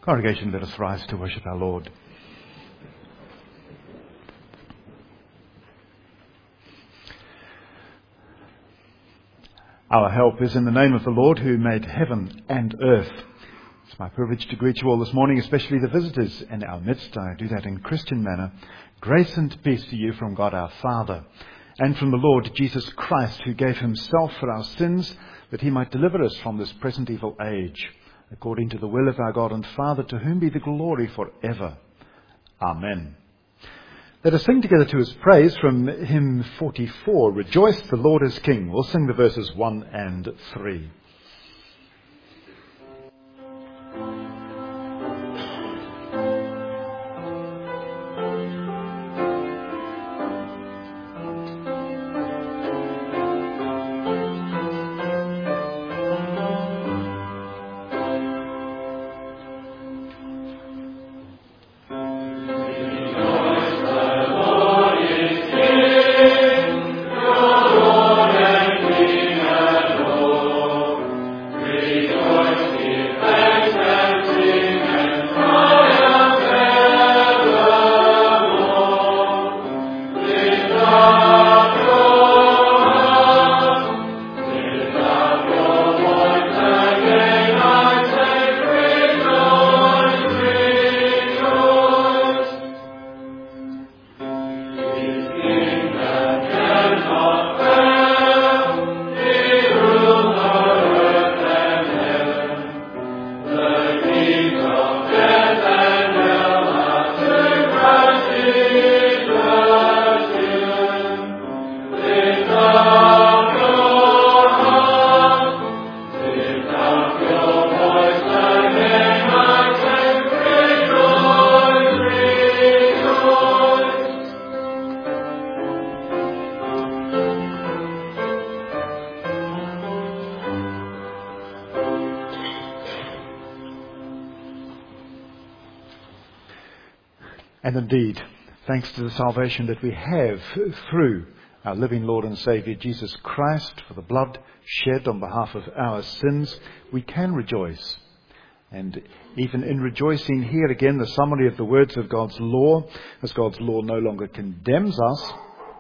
Congregation, let us rise to worship our Lord. Our help is in the name of the Lord who made heaven and earth. It's my privilege to greet you all this morning, especially the visitors in our midst. I do that in Christian manner. Grace and peace to you from God our Father and from the Lord Jesus Christ, who gave himself for our sins that he might deliver us from this present evil age, according to the will of our God and Father, to whom be the glory forever. Amen. Let us sing together to his praise from hymn 44, Rejoice, the Lord is King. We'll sing the verses 1 and 3. And indeed, thanks to the salvation that we have through our living Lord and Saviour Jesus Christ, for the blood shed on behalf of our sins, we can rejoice. And even in rejoicing, here again the summary of the words of God's law, as God's law no longer condemns us,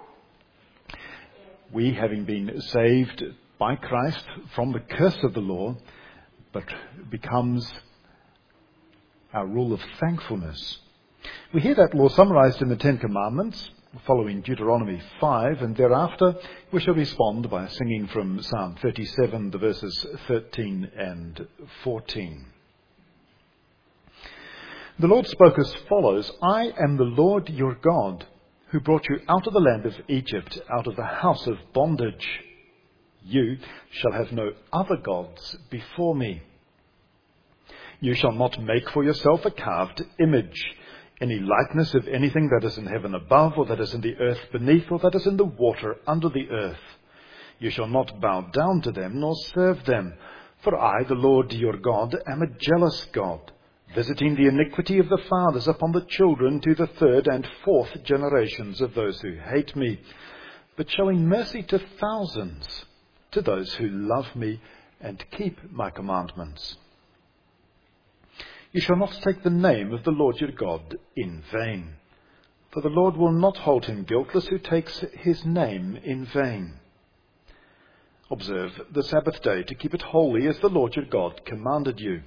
we, having been saved by Christ from the curse of the law, but becomes our rule of thankfulness. We hear that law summarized in the Ten Commandments, following Deuteronomy 5, and thereafter we shall respond by singing from Psalm 37, the verses 13 and 14. The Lord spoke as follows, I am the Lord your God, who brought you out of the land of Egypt, out of the house of bondage. You shall have no other gods before me. You shall not make for yourself a carved image, any likeness of anything that is in heaven above, or that is in the earth beneath, or that is in the water under the earth. You shall not bow down to them, nor serve them. For I, the Lord your God, am a jealous God, visiting the iniquity of the fathers upon the children to the third and fourth generations of those who hate me, but showing mercy to thousands, to those who love me and keep my commandments. You shall not take the name of the Lord your God in vain, for the Lord will not hold him guiltless who takes his name in vain. Observe the Sabbath day to keep it holy as the Lord your God commanded you.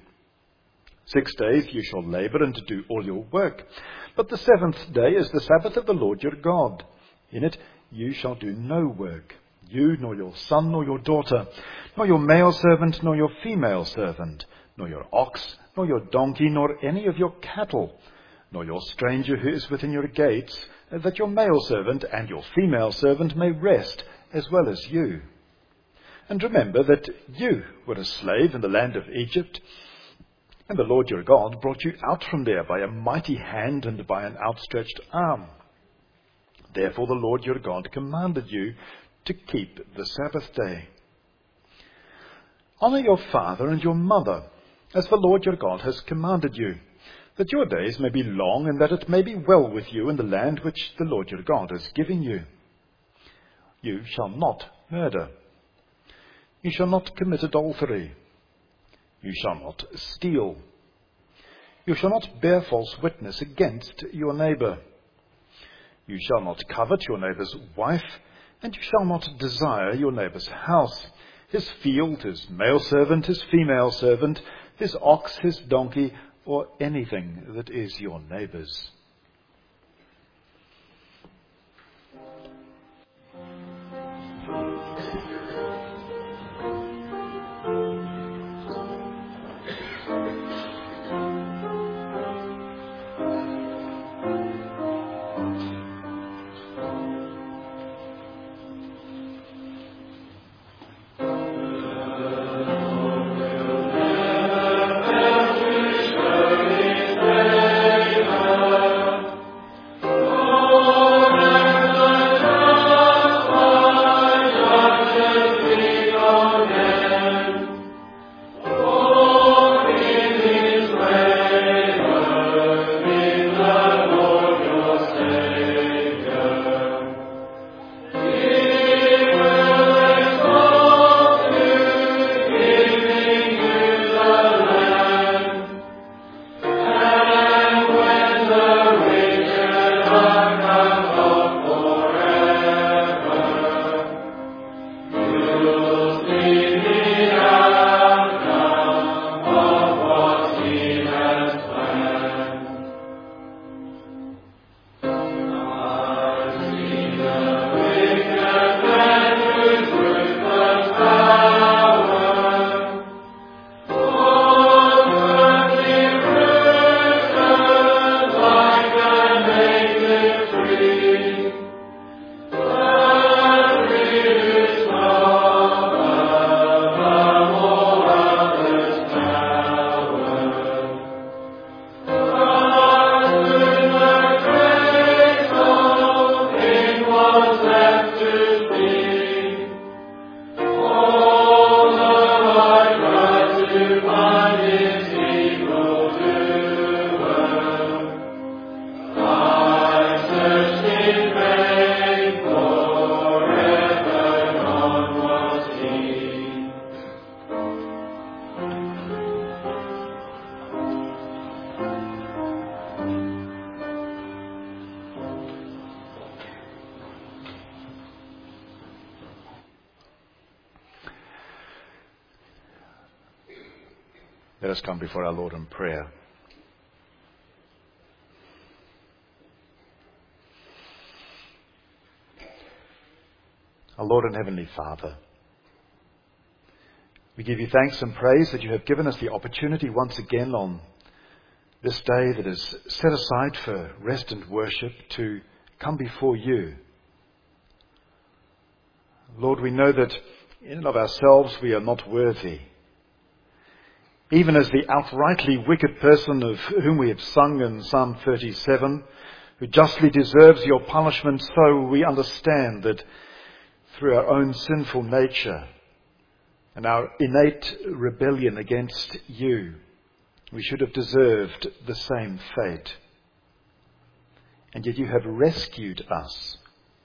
6 days you shall labor and to do all your work, but the seventh day is the Sabbath of the Lord your God. In it you shall do no work, you nor your son nor your daughter, nor your male servant nor your female servant, nor your ox, nor your donkey, nor any of your cattle, nor your stranger who is within your gates, that your male servant and your female servant may rest as well as you. And remember that you were a slave in the land of Egypt, and the Lord your God brought you out from there by a mighty hand and by an outstretched arm. Therefore the Lord your God commanded you to keep the Sabbath day. Honor your father and your mother, as the Lord your God has commanded you, that your days may be long and that it may be well with you in the land which the Lord your God is giving you. You shall not murder. You shall not commit adultery. You shall not steal. You shall not bear false witness against your neighbour. You shall not covet your neighbour's wife, and you shall not desire your neighbour's house, his field, his male servant, his female servant, his ox, his donkey, or anything that is your neighbour's. Let us come before our Lord in prayer. Our Lord and Heavenly Father, we give you thanks and praise that you have given us the opportunity once again on this day that is set aside for rest and worship to come before you. Lord, we know that in and of ourselves we are not worthy. Even as the outrightly wicked person of whom we have sung in Psalm 37, who justly deserves your punishment, so we understand that through our own sinful nature and our innate rebellion against you, we should have deserved the same fate. And yet you have rescued us.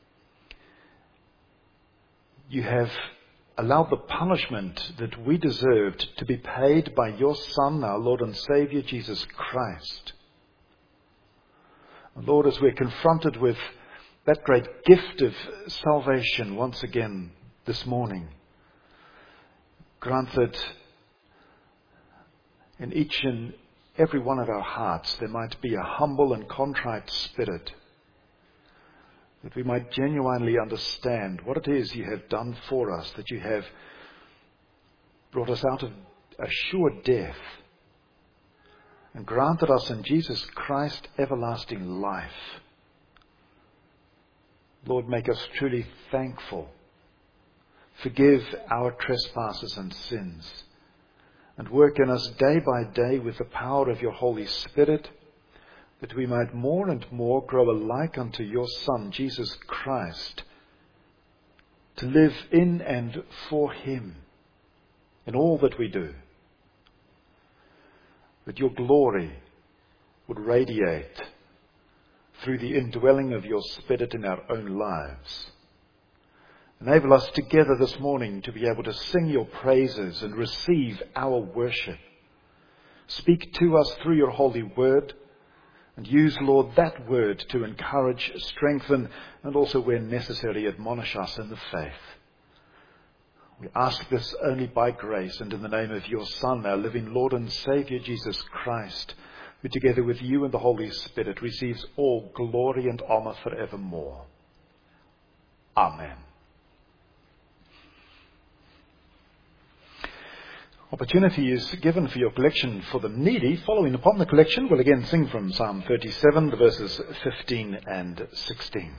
You have allowed the punishment that we deserved to be paid by your Son, our Lord and Saviour, Jesus Christ. And Lord, as we're confronted with that great gift of salvation once again this morning, grant that in each and every one of our hearts there might be a humble and contrite spirit, that we might genuinely understand what it is you have done for us, that you have brought us out of a sure death and granted us in Jesus Christ everlasting life. Lord, make us truly thankful. Forgive our trespasses and sins, and work in us day by day with the power of your Holy Spirit, that we might more and more grow alike unto your Son, Jesus Christ, to live in and for him in all that we do. That your glory would radiate through the indwelling of your Spirit in our own lives. Enable us together this morning to be able to sing your praises and receive our worship, Speak to us through your holy word, and use, Lord, that word to encourage, strengthen, and also, where necessary, admonish us in the faith. We ask this only by grace and in the name of your Son, our living Lord and Saviour, Jesus Christ, who together with you and the Holy Spirit receives all glory and honour forevermore. Amen. Opportunity is given for your collection for the needy. Following upon the collection, we'll again sing from Psalm 37, the verses 15 and 16.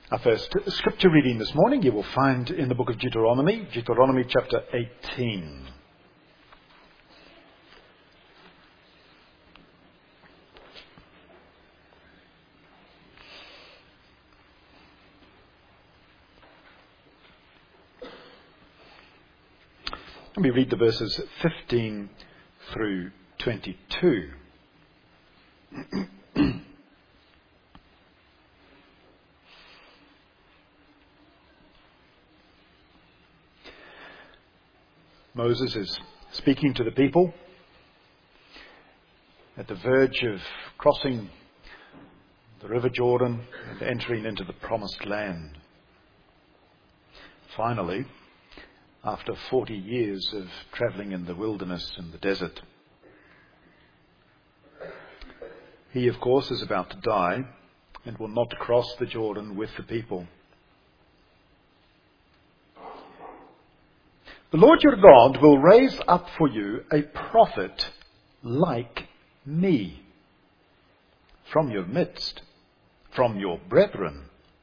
Our first scripture reading this morning you will find in the book of Deuteronomy chapter 18. And we read the verses 15 through 22. Moses is speaking to the people at the verge of crossing the river Jordan and entering into the promised land. Finally, after 40 years of travelling in the wilderness and the desert, he, of course, is about to die and will not cross the Jordan with the people. The Lord your God will raise up for you a prophet like me from your midst, from your brethren.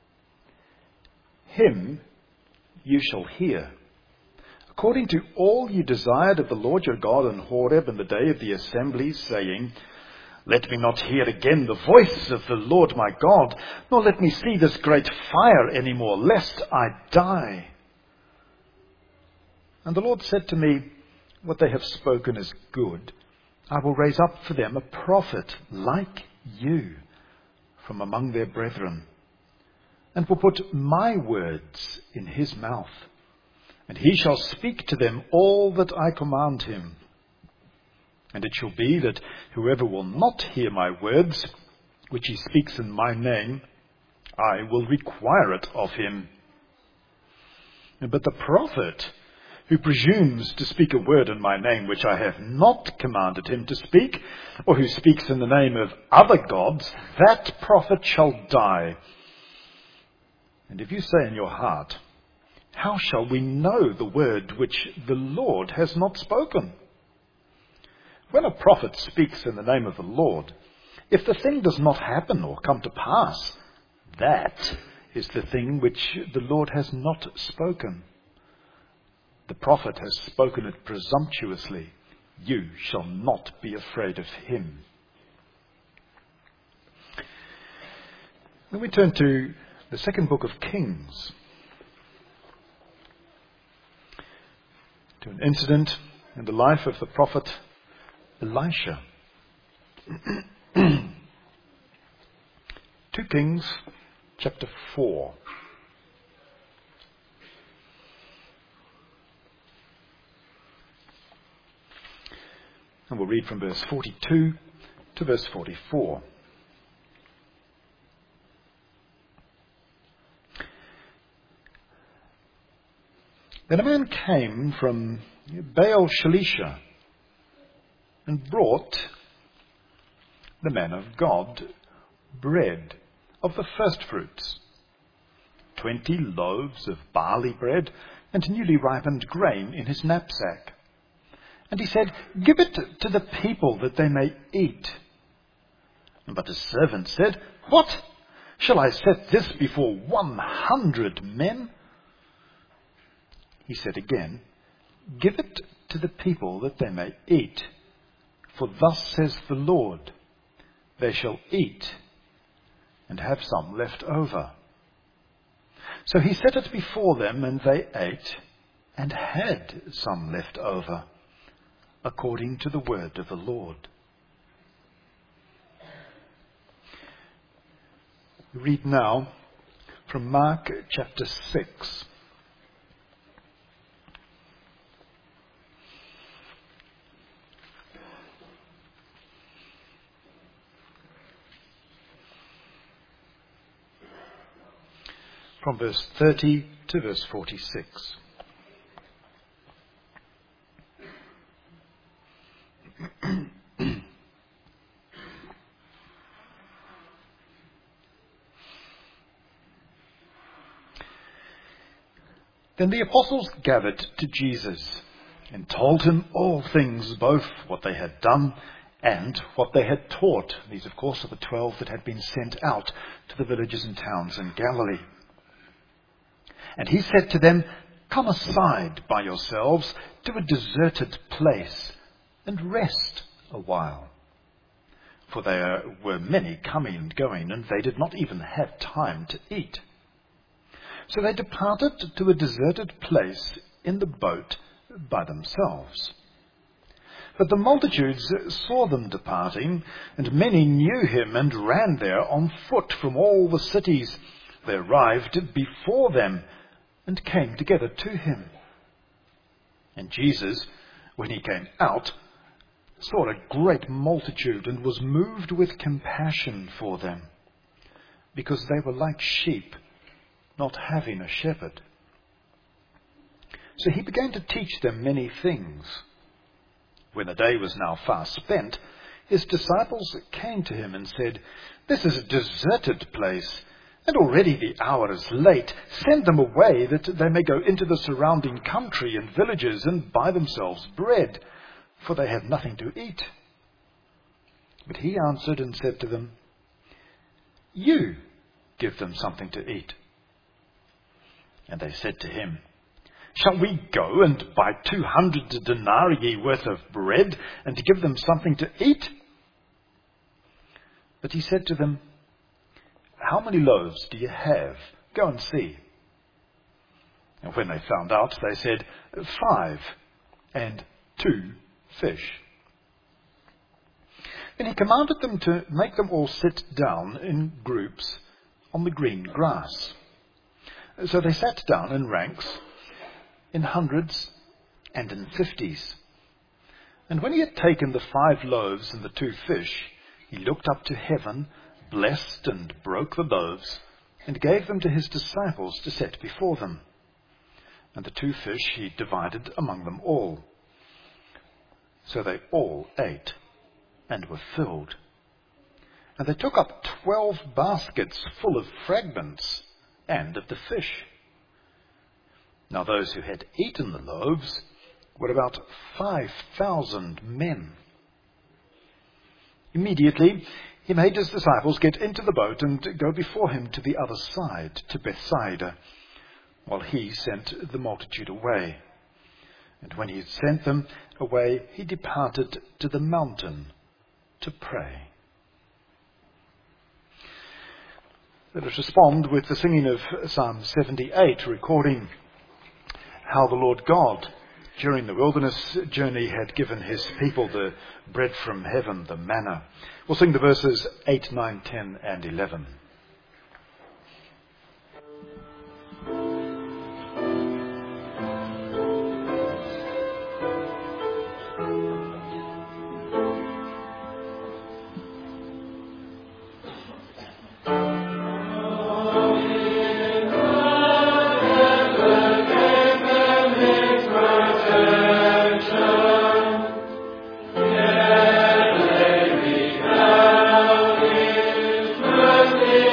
Him you shall hear. According to all you desired of the Lord your God in Horeb in the day of the assembly, saying, Let me not hear again the voice of the Lord my God, nor let me see this great fire any more, lest I die. And the Lord said to me, What they have spoken is good. I will raise up for them a prophet like you from among their brethren, and will put my words in his mouth, and he shall speak to them all that I command him. And it shall be that whoever will not hear my words, which he speaks in my name, I will require it of him. But the prophet who presumes to speak a word in my name which I have not commanded him to speak, or who speaks in the name of other gods, that prophet shall die. And if you say in your heart, How shall we know the word which the Lord has not spoken? When a prophet speaks in the name of the Lord, if the thing does not happen or come to pass, that is the thing which the Lord has not spoken. The prophet has spoken it presumptuously. You shall not be afraid of him. Then we turn to the second book of Kings, to an incident in the life of the prophet Elisha. 2 Kings chapter 4. And we'll read from verse 42 to verse 44. Then a man came from Baal Shalisha and brought the man of God bread of the firstfruits, 20 loaves of barley bread and newly ripened grain in his knapsack. And he said, Give it to the people that they may eat. But his servant said, What? Shall I set this before 100 men? He said again, Give it to the people that they may eat. For thus says the Lord, They shall eat and have some left over. So he set it before them, and they ate and had some left over, according to the word of the Lord. We read now from Mark chapter 6. From verse 30 to verse 46. Then the apostles gathered to Jesus and told him all things, both what they had done and what they had taught. These, of course, are the 12 that had been sent out to the villages and towns in Galilee. And he said to them, "Come aside by yourselves to a deserted place and rest a while." For there were many coming and going, and they did not even have time to eat. So they departed to a deserted place in the boat by themselves. But the multitudes saw them departing, and many knew him and ran there on foot from all the cities. They arrived before them and came together to him. And Jesus, when he came out, saw a great multitude and was moved with compassion for them, because they were like sheep, not having a shepherd. So he began to teach them many things. When the day was now far spent, his disciples came to him and said, "This is a deserted place, and already the hour is late. Send them away that they may go into the surrounding country and villages and buy themselves bread, for they have nothing to eat." But he answered and said to them, "You give them something to eat." And they said to him, "Shall we go and buy 200 denarii worth of bread and give them something to eat?" But he said to them, "How many loaves do you have? Go and see." And when they found out, they said, 5, and 2 fish. Then he commanded them to make them all sit down in groups on the green grass. So they sat down in ranks, in hundreds and in 50s. And when he had taken the 5 loaves and the 2 fish, he looked up to heaven, blessed and broke the loaves, and gave them to his disciples to set before them. And the 2 fish he divided among them all. So they all ate and were filled. And they took up 12 baskets full of fragments and of the fish. Now those who had eaten the loaves were about 5,000 men. Immediately he made his disciples get into the boat and go before him to the other side, to Bethsaida, while he sent the multitude away. And when he had sent them away, he departed to the mountain to pray. Let us respond with the singing of Psalm 78, recording how the Lord God, during the wilderness journey, had given his people the bread from heaven, the manna. We'll sing the verses 8, 9, 10, and 11. Mercy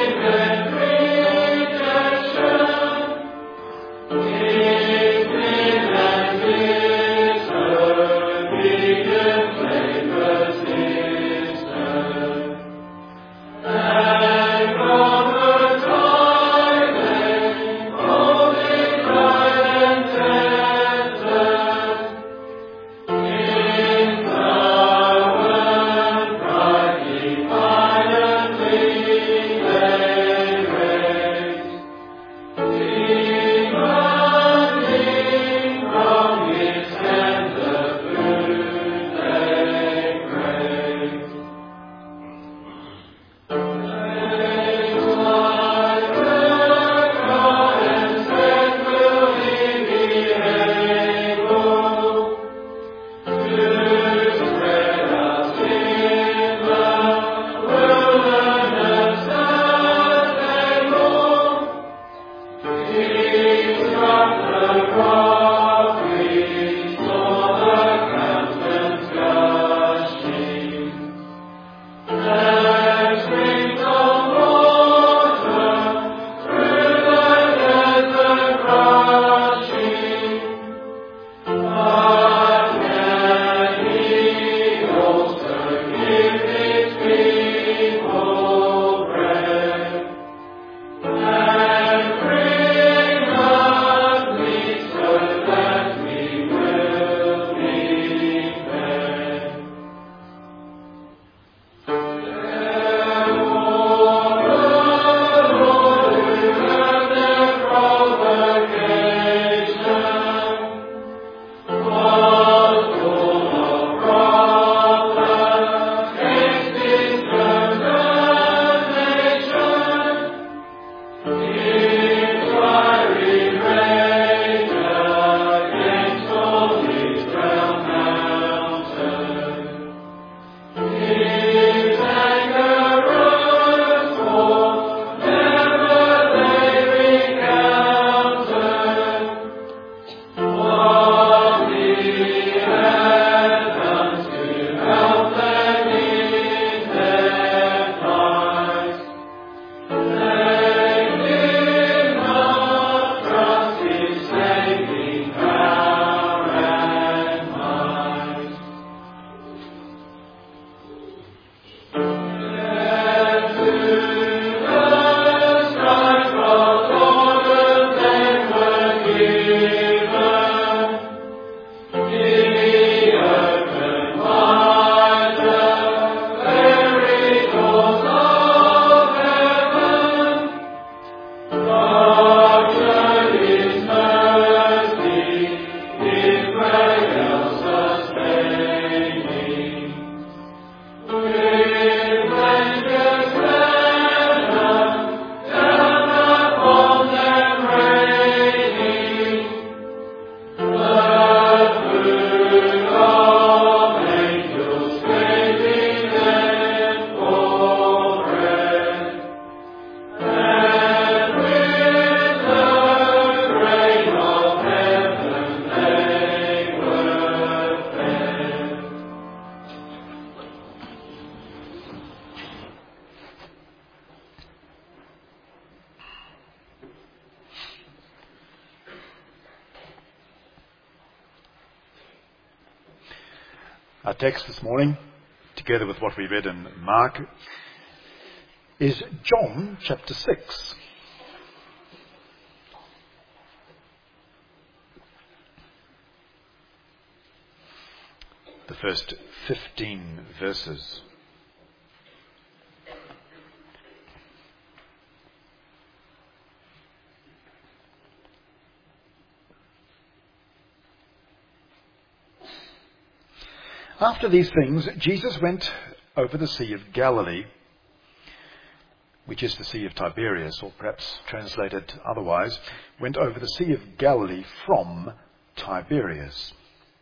Our text this morning, together with what we read in Mark, is John chapter 6. The first 15 verses. After these things, Jesus went over the Sea of Galilee, which is the Sea of Tiberias, or perhaps translated otherwise, went over the Sea of Galilee from Tiberias.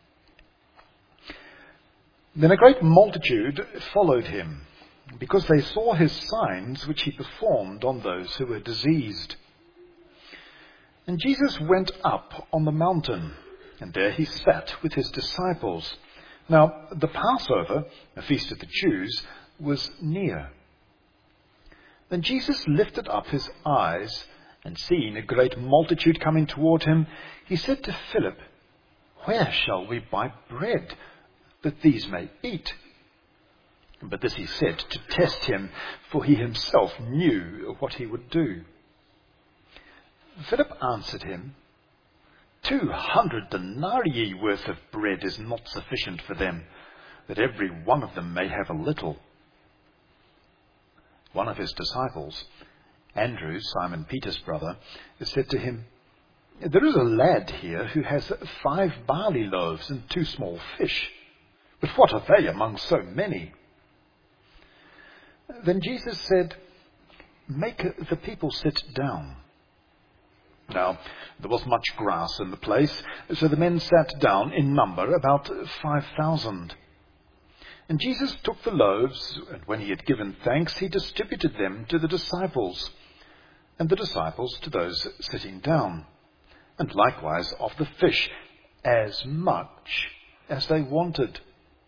Then a great multitude followed him, because they saw his signs which he performed on those who were diseased. And Jesus went up on the mountain, and there he sat with his disciples. Now, the Passover, a feast of the Jews, was near. Then Jesus lifted up his eyes, and seeing a great multitude coming toward him, he said to Philip, "Where shall we buy bread, that these may eat?" But this he said to test him, for he himself knew what he would do. Philip answered him, 200 denarii worth of bread is not sufficient for them, that every one of them may have a little. One of his disciples, Andrew, Simon Peter's brother, said to him, "There is a lad here who has 5 barley loaves and 2 small fish. But what are they among so many?" Then Jesus said, "Make the people sit down." Now, there was much grass in the place, so the men sat down in number, about 5,000. And Jesus took the loaves, and when he had given thanks, he distributed them to the disciples, and the disciples to those sitting down, and likewise of the fish, as much as they wanted.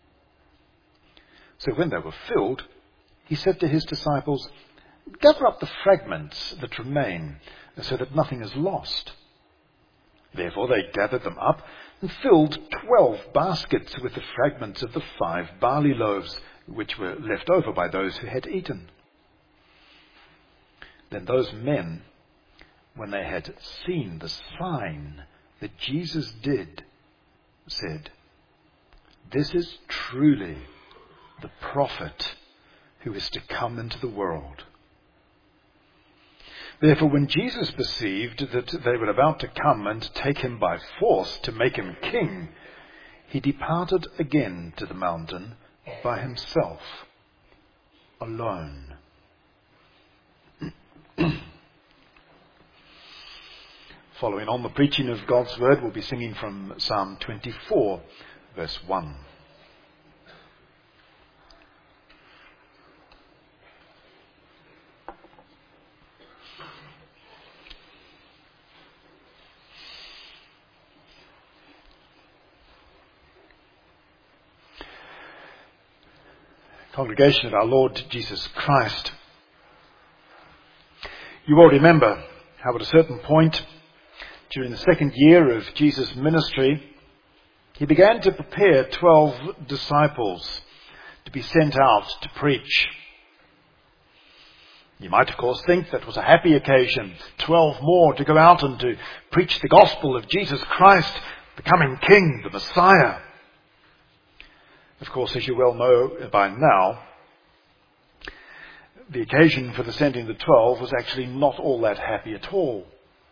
So when they were filled, he said to his disciples, "Gather up the fragments that remain, so that nothing is lost." Therefore they gathered them up and filled 12 baskets with the fragments of the 5 barley loaves, which were left over by those who had eaten. Then those men, when they had seen the sign that Jesus did, said, "This is truly the prophet who is to come into the world." Therefore, when Jesus perceived that they were about to come and take him by force to make him king, he departed again to the mountain by himself, alone. Following on the preaching of God's word, we'll be singing from Psalm 24, verse 1. Congregation of our Lord Jesus Christ, you all remember how at a certain point during the second year of Jesus' ministry, he began to prepare 12 disciples to be sent out to preach. You might, of course, think that was a happy occasion, 12 more to go out and to preach the gospel of Jesus Christ, the coming King, the Messiah. Of course, as you well know by now, the occasion for the sending the 12 was actually not all that happy at all.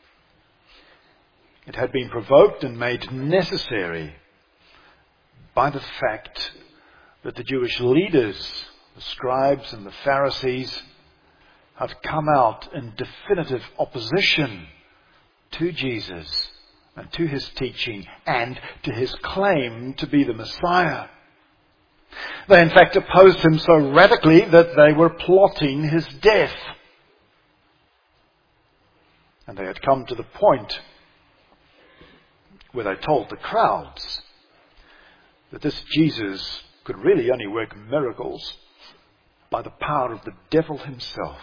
It had been provoked and made necessary by the fact that the Jewish leaders, the scribes and the Pharisees, had come out in definitive opposition to Jesus and to his teaching and to his claim to be the Messiah. They in fact opposed him so radically that they were plotting his death. And they had come to the point where they told the crowds that this Jesus could really only work miracles by the power of the devil himself.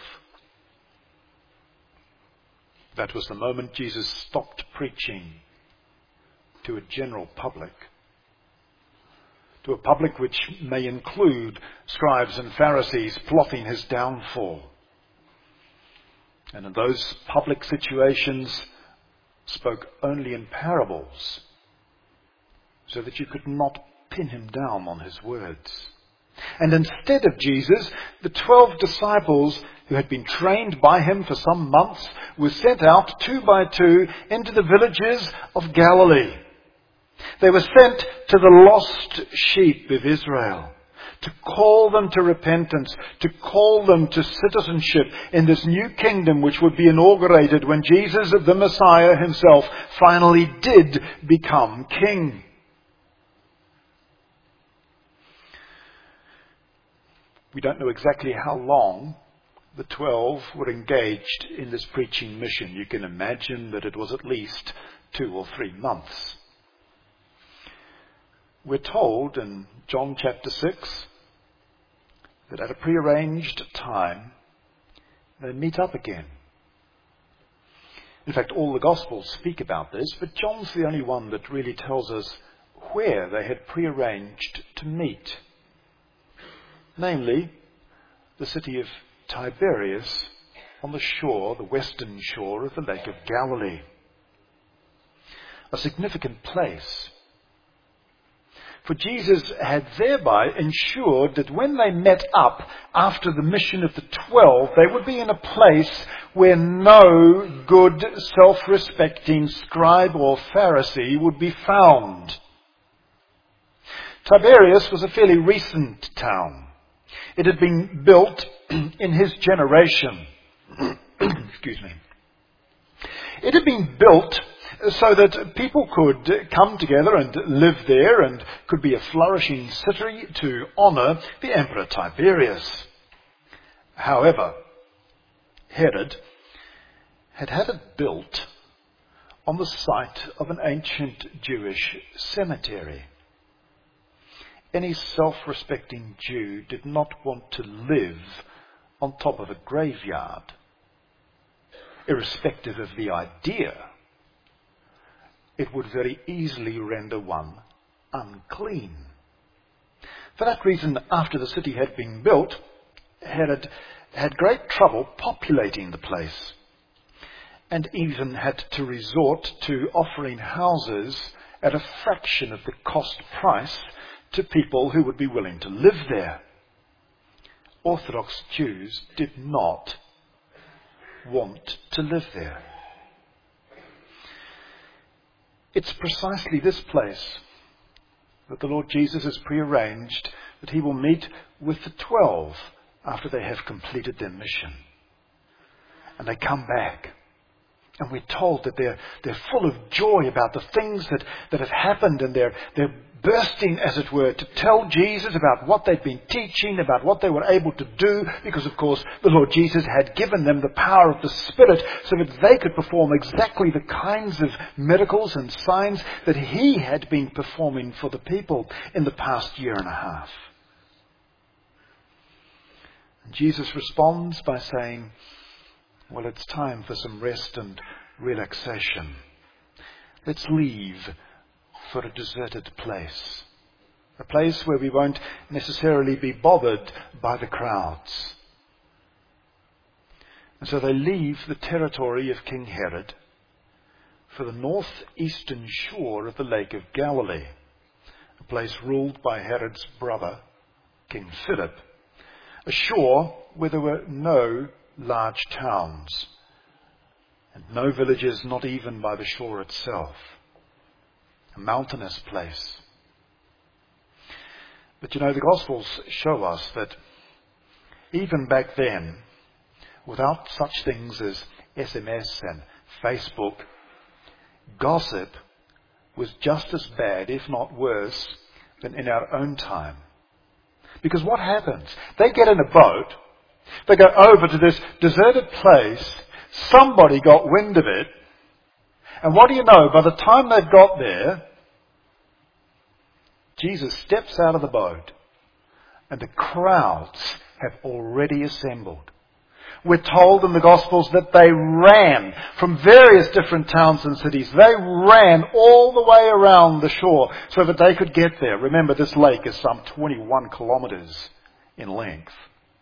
That was the moment Jesus stopped preaching to a general public to a public which may include scribes and Pharisees plotting his downfall. And in those public situations, spoke only in parables, so that you could not pin him down on his words. And instead of Jesus, the 12 disciples who had been trained by him for some months were sent out 2 by 2 into the villages of Galilee. They were sent to the lost sheep of Israel, to call them to repentance, to call them to citizenship in this new kingdom which would be inaugurated when Jesus, the Messiah himself, finally did become king. We don't know exactly how long the 12 were engaged in this preaching mission. You can imagine that it was at least 2 or 3 months. We're told in John chapter 6 that at a prearranged time they meet up again. In fact, all the Gospels speak about this, but John's the only one that really tells us where they had prearranged to meet. Namely, the city of Tiberias on the shore, the western shore of the Lake of Galilee. A significant place. For Jesus had thereby ensured that when they met up after the mission of the 12, they would be in a place where no good, self-respecting scribe or Pharisee would be found. Tiberias was a fairly recent town. It had been built in his generation. Excuse me. It had been built so that people could come together and live there and could be a flourishing city to honour the Emperor Tiberius. However, Herod had had it built on the site of an ancient Jewish cemetery. Any self-respecting Jew did not want to live on top of a graveyard, irrespective of the idea. It would very easily render one unclean. For that reason, after the city had been built, Herod had great trouble populating the place, and even had to resort to offering houses at a fraction of the cost price to people who would be willing to live there. Orthodox Jews did not want to live there. It's precisely this place that the Lord Jesus has prearranged that he will meet with the 12 after they have completed their mission. And they come back. And we're told that they're full of joy about the things that have happened, and they're bursting, as it were, to tell Jesus about what they'd been teaching, about what they were able to do, because, of course, the Lord Jesus had given them the power of the Spirit so that they could perform exactly the kinds of miracles and signs that he had been performing for the people in the past year and a half. And Jesus responds by saying, well, it's time for some rest and relaxation. Let's leave for a deserted place. A place where we won't necessarily be bothered by the crowds. And so they leave the territory of King Herod for the northeastern shore of the Lake of Galilee, a place ruled by Herod's brother, King Philip, a shore where there were no large towns, and no villages, not even by the shore itself. A mountainous place. But you know, the Gospels show us that even back then, without such things as SMS and Facebook, gossip was just as bad, if not worse, than in our own time. Because what happens? They get in a boat, they go over to this deserted place, somebody got wind of it, and what do you know? By the time they've got there, Jesus steps out of the boat, and the crowds have already assembled. We're told in the Gospels that they ran from various different towns and cities. They ran all the way around the shore so that they could get there. Remember, this lake is some 21 kilometers in length.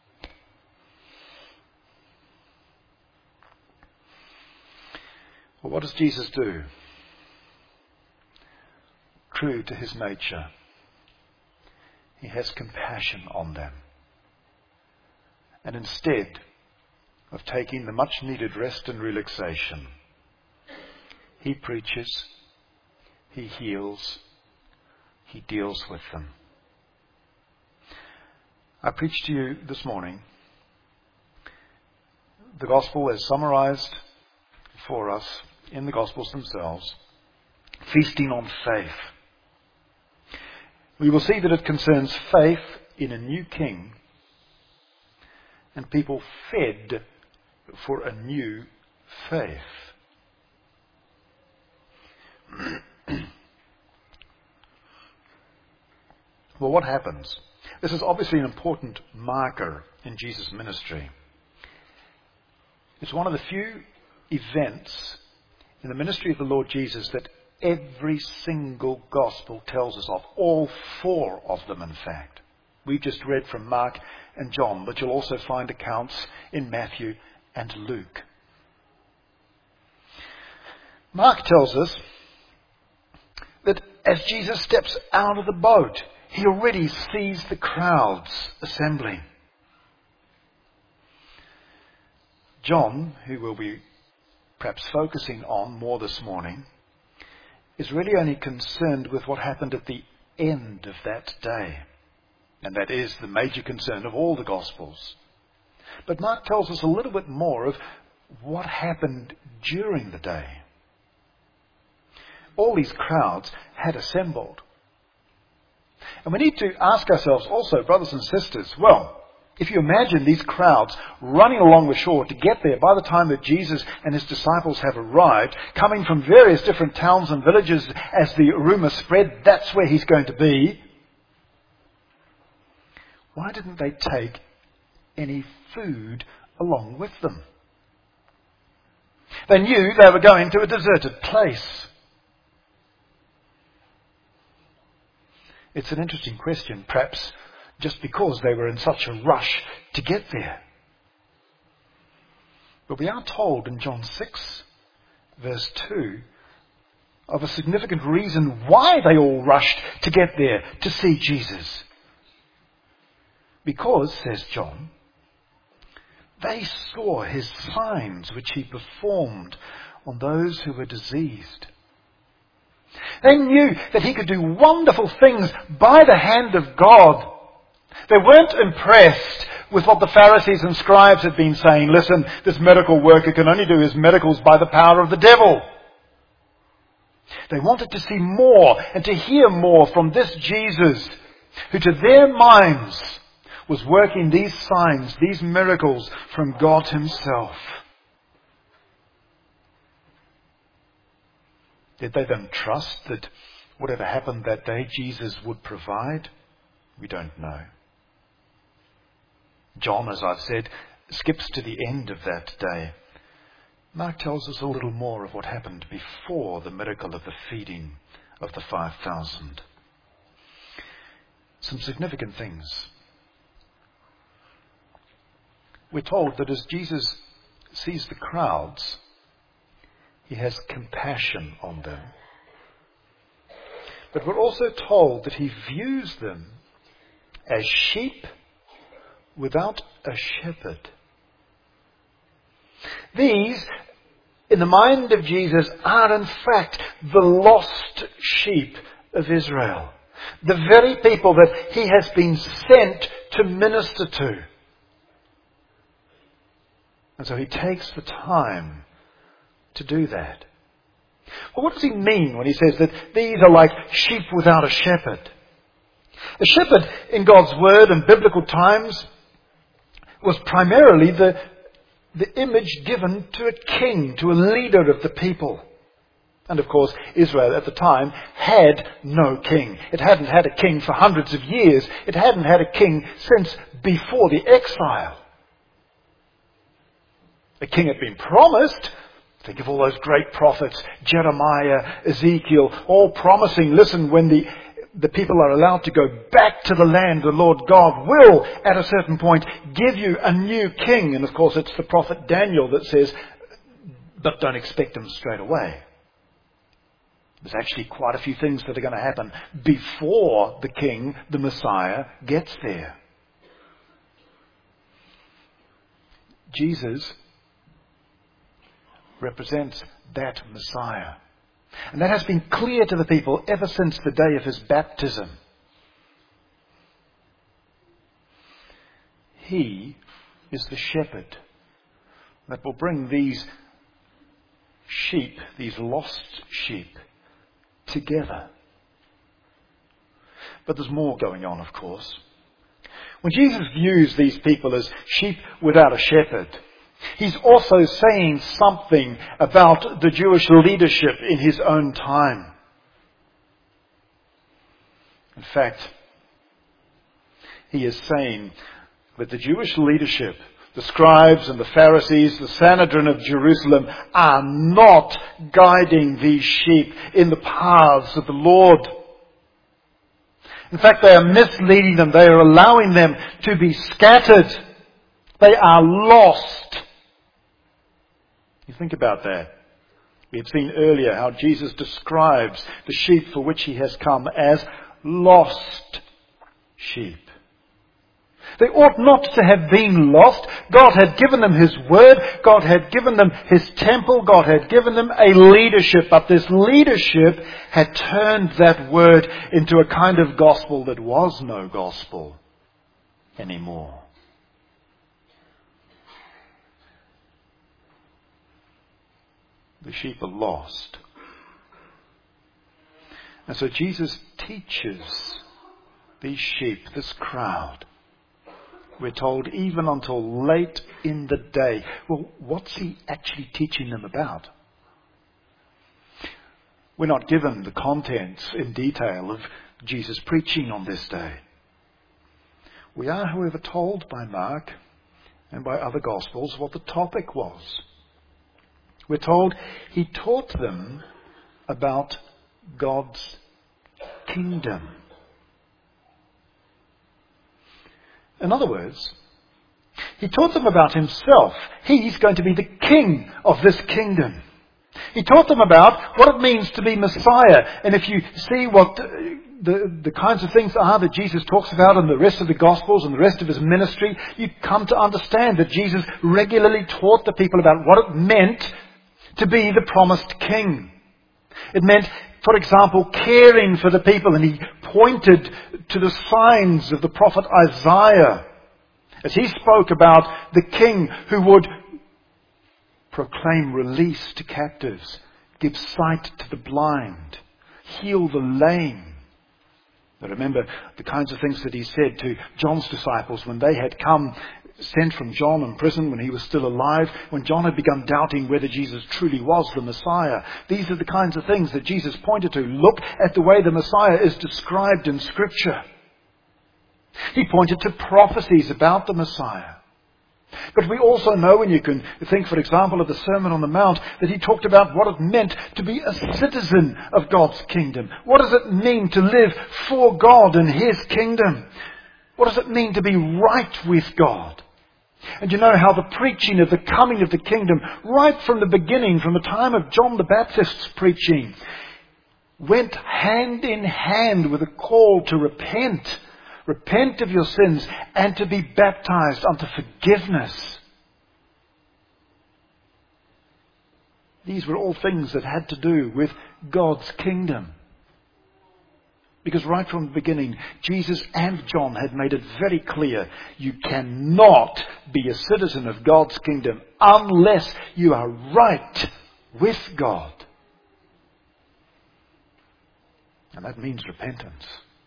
Well, what does Jesus do? True to his nature, he has compassion on them. And instead of taking the much needed rest and relaxation, he preaches, he heals, he deals with them. I preach to you this morning the gospel as summarized for us in the Gospels themselves, feasting on faith. We will see that it concerns faith in a new king and people fed for a new faith. Well, what happens? This is obviously an important marker in Jesus' ministry. It's one of the few events in the ministry of the Lord Jesus that every single gospel tells us of. All four of them, in fact. We've just read from Mark and John, but you'll also find accounts in Matthew and Luke. Mark tells us that as Jesus steps out of the boat, he already sees the crowds assembling. John, who we'll be perhaps focusing on more this morning, is really only concerned with what happened at the end of that day. And that is the major concern of all the Gospels. But Mark tells us a little bit more of what happened during the day. All these crowds had assembled. And we need to ask ourselves also, brothers and sisters, well, if you imagine these crowds running along the shore to get there by the time that Jesus and his disciples have arrived, coming from various different towns and villages as the rumour spread, that's where he's going to be. Why didn't they take any food along with them? They knew they were going to a deserted place. It's an interesting question, perhaps just because they were in such a rush to get there. But we are told in John 6, verse 2, of a significant reason why they all rushed to get there to see Jesus. Because, says John, they saw his signs which he performed on those who were diseased. They knew that he could do wonderful things by the hand of God. They weren't impressed with what the Pharisees and scribes had been saying. Listen, this miracle worker can only do his miracles by the power of the devil. They wanted to see more and to hear more from this Jesus, who to their minds was working these signs, these miracles from God himself. Did they then trust that whatever happened that day, Jesus would provide? We don't know. John, as I've said, skips to the end of that day. Mark tells us a little more of what happened before the miracle of the feeding of the 5,000. Some significant things. We're told that as Jesus sees the crowds, he has compassion on them. But we're also told that he views them as sheep without a shepherd. These, in the mind of Jesus, are in fact the lost sheep of Israel. The very people that he has been sent to minister to. And so he takes the time to do that. Well, what does he mean when he says that these are like sheep without a shepherd? A shepherd in God's word in biblical times was primarily the image given to a king, to a leader of the people. And of course, Israel at the time had no king. It hadn't had a king for hundreds of years. It hadn't had a king since before the exile. A king had been promised. Think of all those great prophets, Jeremiah, Ezekiel, all promising, listen, when the people are allowed to go back to the land, the Lord God will, at a certain point, give you a new king. And of course, it's the prophet Daniel that says, but don't expect him straight away. There's actually quite a few things that are going to happen before the king, the Messiah, gets there. Jesus represents that Messiah. And that has been clear to the people ever since the day of his baptism. He is the shepherd that will bring these sheep, these lost sheep, together. But there's more going on, of course. When Jesus views these people as sheep without a shepherd, he's also saying something about the Jewish leadership in his own time. In fact, he is saying that the Jewish leadership, the scribes and the Pharisees, the Sanhedrin of Jerusalem, are not guiding these sheep in the paths of the Lord. In fact, they are misleading them. They are allowing them to be scattered. They are lost. You think about that. We have seen earlier how Jesus describes the sheep for which he has come as lost sheep. They ought not to have been lost. God had given them his word. God had given them his temple. God had given them a leadership. But this leadership had turned that word into a kind of gospel that was no gospel anymore. The sheep are lost. And so Jesus teaches these sheep, this crowd, we're told, even until late in the day. Well, what's he actually teaching them about? We're not given the contents in detail of Jesus' preaching on this day. We are, however, told by Mark and by other Gospels what the topic was. We're told he taught them about God's kingdom. In other words, he taught them about himself. He's going to be the king of this kingdom. He taught them about what it means to be Messiah. And if you see what the kinds of things are that Jesus talks about in the rest of the Gospels and the rest of his ministry, you come to understand that Jesus regularly taught the people about what it meant to be the promised king. It meant, for example, caring for the people, and he pointed to the signs of the prophet Isaiah as he spoke about the king who would proclaim release to captives, give sight to the blind, heal the lame. But remember the kinds of things that he said to John's disciples when they had come, sent from John in prison when he was still alive, when John had begun doubting whether Jesus truly was the Messiah. These are the kinds of things that Jesus pointed to. Look at the way the Messiah is described in Scripture. He pointed to prophecies about the Messiah. But we also know, and you can think, for example, of the Sermon on the Mount, that he talked about what it meant to be a citizen of God's kingdom. What does it mean to live for God in his kingdom? What does it mean to be right with God? And you know how the preaching of the coming of the kingdom, right from the beginning, from the time of John the Baptist's preaching, went hand in hand with a call to repent. Repent of your sins and to be baptized unto forgiveness. These were all things that had to do with God's kingdom. Because right from the beginning, Jesus and John had made it very clear, you cannot be a citizen of God's kingdom unless you are right with God. And that means repentance.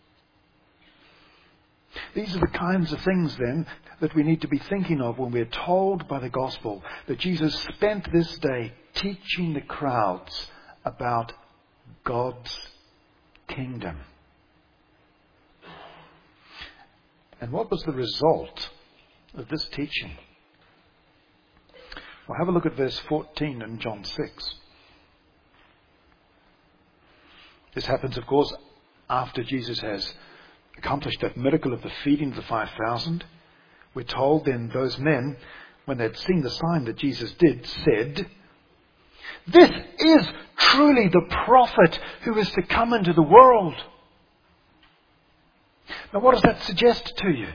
These are the kinds of things then that we need to be thinking of when we're told by the gospel that Jesus spent this day teaching the crowds about God's kingdom. And what was the result of this teaching? Well, have a look at verse 14 in John 6. This happens, of course, after Jesus has accomplished that miracle of the feeding of the 5,000. We're told then those men, when they'd seen the sign that Jesus did, said, "This is truly the prophet who is to come into the world." Now, what does that suggest to you?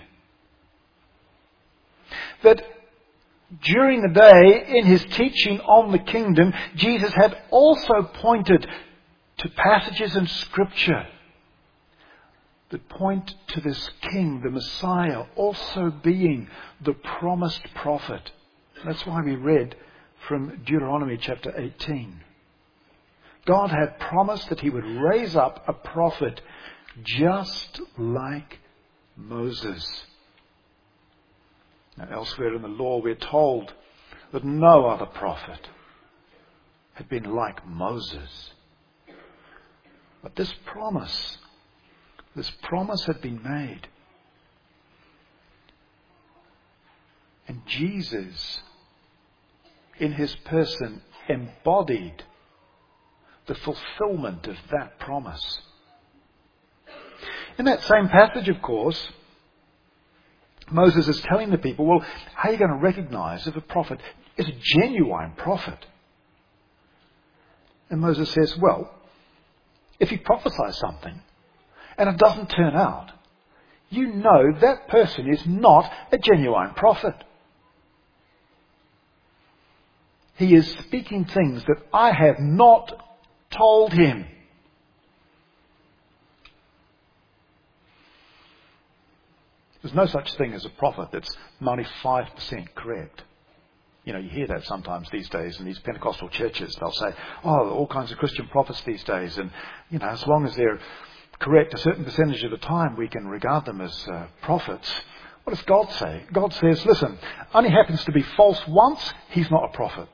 That during the day, in his teaching on the kingdom, Jesus had also pointed to passages in Scripture that point to this King, the Messiah, also being the promised prophet. That's why we read from Deuteronomy chapter 18. God had promised that he would raise up a prophet just like Moses. Now, elsewhere in the law, we're told that no other prophet had been like Moses. But this promise had been made. And Jesus, in his person, embodied the fulfillment of that promise. In that same passage, of course, Moses is telling the people, well, how are you going to recognize if a prophet is a genuine prophet? And Moses says, well, if he prophesies something and it doesn't turn out, you know that person is not a genuine prophet. He is speaking things that I have not told him. There's no such thing as a prophet that's 95% correct. You know, you hear that sometimes these days in these Pentecostal churches. They'll say, oh, all kinds of Christian prophets these days. And, you know, as long as they're correct a certain percentage of the time, we can regard them as prophets. What does God say? God says, listen, only happens to be false once, he's not a prophet.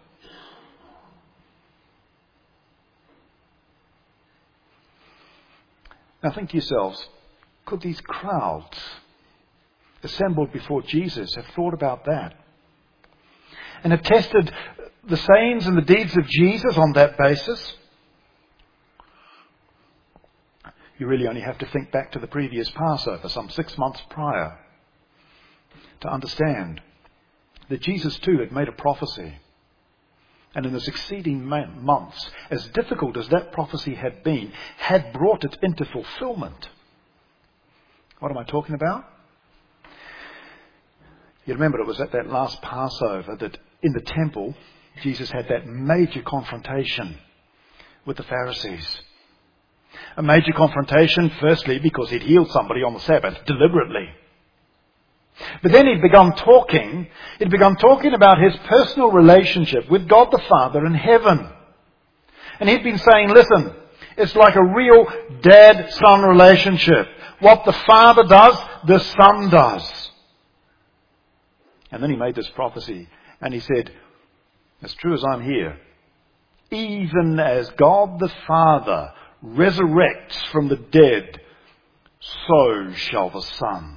Now think to yourselves, could these crowds assembled before Jesus have thought about that? And have tested the sayings and the deeds of Jesus on that basis? You really only have to think back to the previous Passover, some 6 months prior, to understand that Jesus too had made a prophecy. And in the succeeding months, as difficult as that prophecy had been, had brought it into fulfillment. What am I talking about? You remember it was at that last Passover that in the temple, Jesus had that major confrontation with the Pharisees. A major confrontation, firstly, because he'd healed somebody on the Sabbath deliberately. But then he'd begun talking about his personal relationship with God the Father in heaven. And he'd been saying, listen, it's like a real dad-son relationship. What the Father does, the Son does. And then he made this prophecy and he said, as true as I'm here, even as God the Father resurrects from the dead, so shall the Son.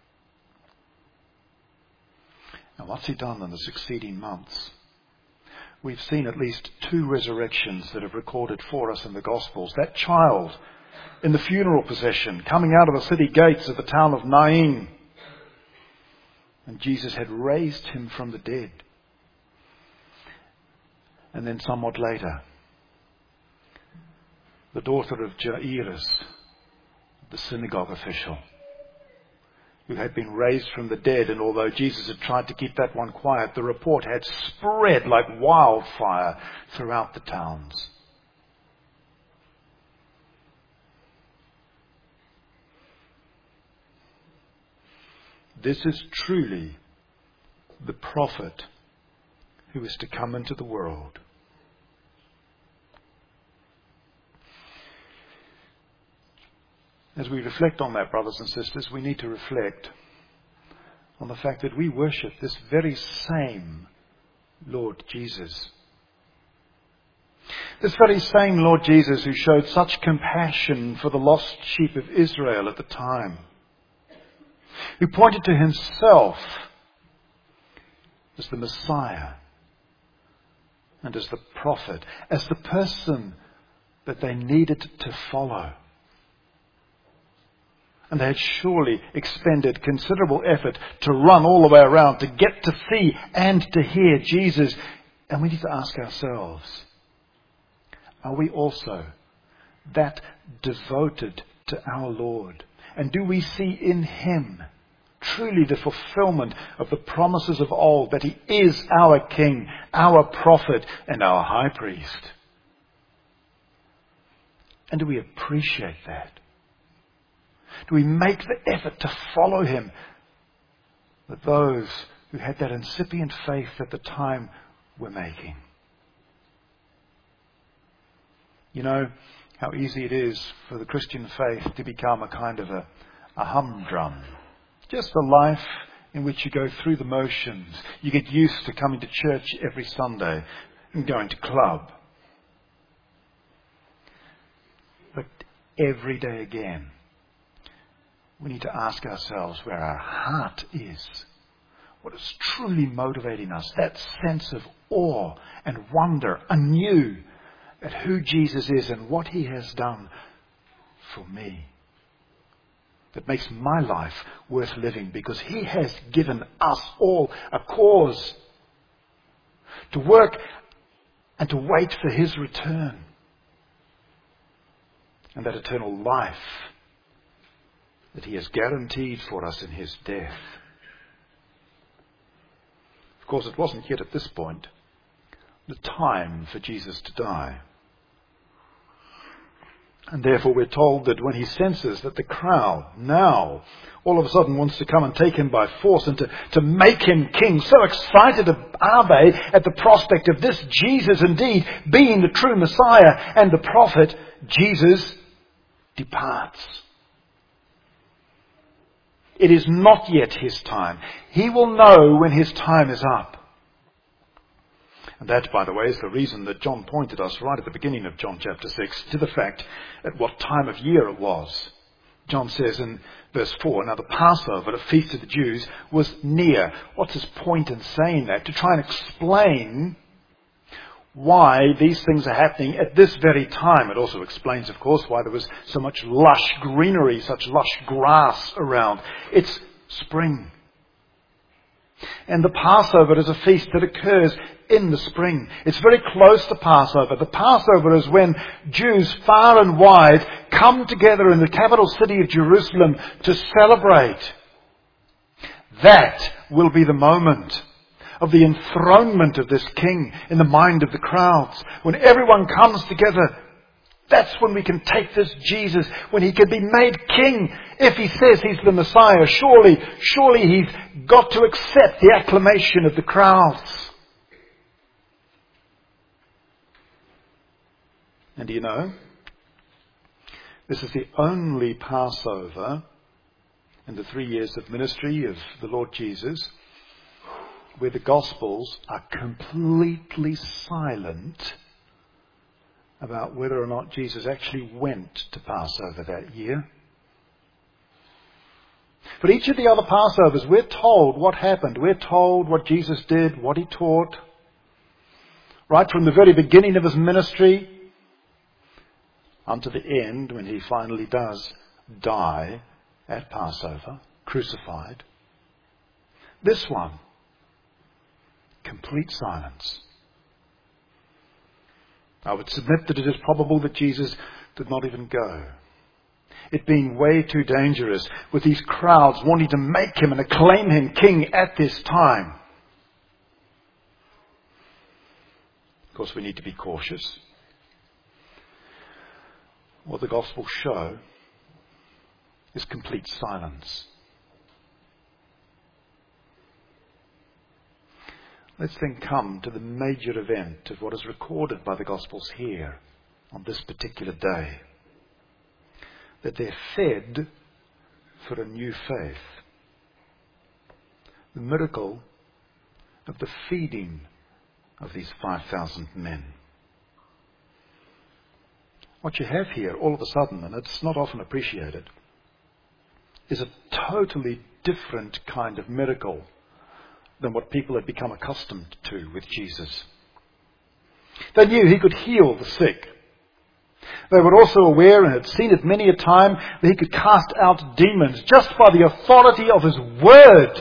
Now what's he done in the succeeding months? We've seen at least 2 resurrections that have recorded for us in the Gospels. That child in the funeral procession coming out of the city gates of the town of Nain. And Jesus had raised him from the dead. And then somewhat later, the daughter of Jairus, the synagogue official, who had been raised from the dead, and although Jesus had tried to keep that one quiet, the report had spread like wildfire throughout the towns. This is truly the prophet who is to come into the world. As we reflect on that, brothers and sisters, we need to reflect on the fact that we worship this very same Lord Jesus. This very same Lord Jesus who showed such compassion for the lost sheep of Israel at the time, who pointed to himself as the Messiah, and as the prophet, as the person that they needed to follow. And they had surely expended considerable effort to run all the way around, to get to see and to hear Jesus. And we need to ask ourselves, are we also that devoted to our Lord? And do we see in Him truly the fulfillment of the promises of old, that He is our King, our prophet, and our high priest? And do we appreciate that? Do we make the effort to follow Him that those who had that incipient faith at the time were making? You know how easy it is for the Christian faith to become a kind of a humdrum. Just a life in which you go through the motions. You get used to coming to church every Sunday and going to club. But every day again, we need to ask ourselves where our heart is. What is truly motivating us? That sense of awe and wonder anew at who Jesus is and what He has done for me. That makes my life worth living, because He has given us all a cause to work and to wait for His return. And that eternal life that He has guaranteed for us in His death. Of course, it wasn't yet at this point the time for Jesus to die. And therefore we're told that when He senses that the crowd now all of a sudden wants to come and take Him by force and to make Him king, so excited are they at the prospect of this Jesus indeed being the true Messiah and the prophet, Jesus departs. It is not yet His time. He will know when His time is up. And that, by the way, is the reason that John pointed us right at the beginning of John chapter 6 to the fact at what time of year it was. John says in verse 4, now the Passover, the feast of the Jews, was near. What's his point in saying that? To try and explain why these things are happening at this very time. It also explains, of course, why there was so much lush greenery, such lush grass around. It's spring. And the Passover is a feast that occurs in the spring. It's very close to Passover. The Passover is when Jews far and wide come together in the capital city of Jerusalem to celebrate. That will be the moment of the enthronement of this king in the mind of the crowds. When everyone comes together, that's when we can take this Jesus, when He can be made king. If He says He's the Messiah, surely He's got to accept the acclamation of the crowds. And do you know, this is the only Passover in the 3 years of ministry of the Lord Jesus where the Gospels are completely silent about whether or not Jesus actually went to Passover that year. For each of the other Passovers, we're told what happened. We're told what Jesus did, what He taught. Right from the very beginning of His ministry unto the end, when He finally does die at Passover, crucified. This one, complete silence. I would submit that it is probable that Jesus did not even go. It being way too dangerous with these crowds wanting to make Him and acclaim Him king at this time. Of course, we need to be cautious. What the Gospels show is complete silence. Let's then come to the major event of what is recorded by the Gospels here on this particular day. That they're fed for a new faith. The miracle of the feeding of these 5,000 men. What you have here all of a sudden, and it's not often appreciated, is a totally different kind of miracle than what people had become accustomed to with Jesus. They knew he could heal the sick. They were also aware, and had seen it many a time, that he could cast out demons just by the authority of his word.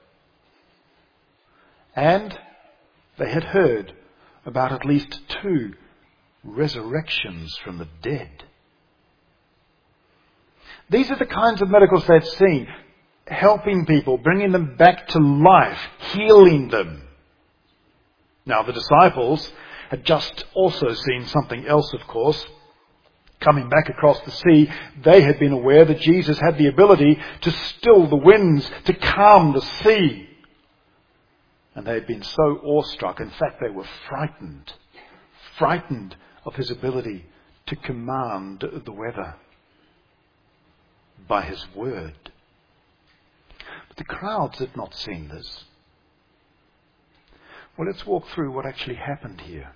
And they had heard about at least 2 resurrections from the dead. These are the kinds of miracles they'd seen. Helping people, bringing them back to life, healing them. Now the disciples had just also seen something else, of course. Coming back across the sea, they had been aware that Jesus had the ability to still the winds, to calm the sea. And they had been so awestruck, in fact they were frightened of his ability to command the weather by his word. But the crowds had not seen this. Well, let's walk through what actually happened here.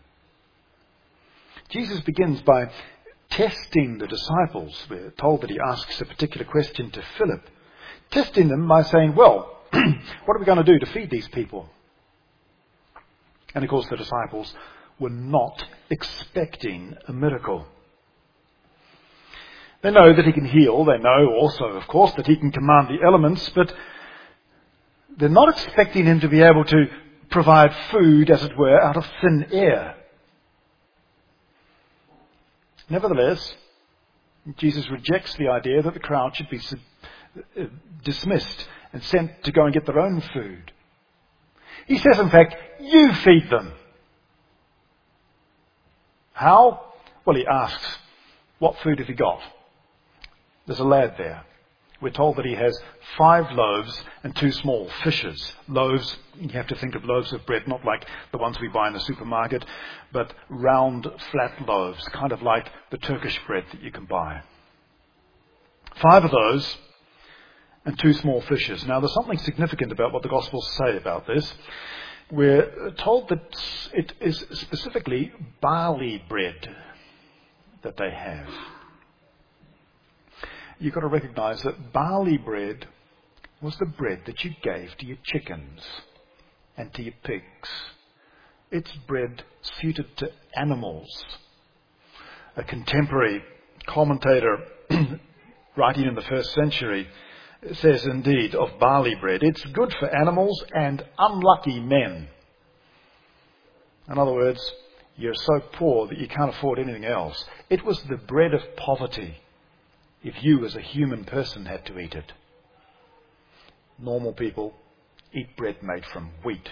Jesus begins by testing the disciples. We're told that he asks a particular question to Philip. Testing them by saying, well, what are we going to do to feed these people? And of course the disciples were not expecting a miracle. They know that he can heal. They know also, of course, that he can command the elements, but they're not expecting him to be able to provide food, as it were, out of thin air. Nevertheless, Jesus rejects the idea that the crowd should be dismissed and sent to go and get their own food. He says, in fact, you feed them. How? Well, he asks, what food have you got? There's a lad there. We're told that he has 5 loaves and 2 small fishes. Loaves, you have to think of loaves of bread, not like the ones we buy in the supermarket, but round, flat loaves, kind of like the Turkish bread that you can buy. 5 of those and 2 small fishes. Now, there's something significant about what the Gospels say about this. We're told that it is specifically barley bread that they have. You've got to recognize that barley bread was the bread that you gave to your chickens and to your pigs. It's bread suited to animals. A contemporary commentator writing in the 1st century says indeed of barley bread, it's good for animals and unlucky men. In other words, you're so poor that you can't afford anything else. It was the bread of poverty. If you as a human person had to eat it. Normal people eat bread made from wheat.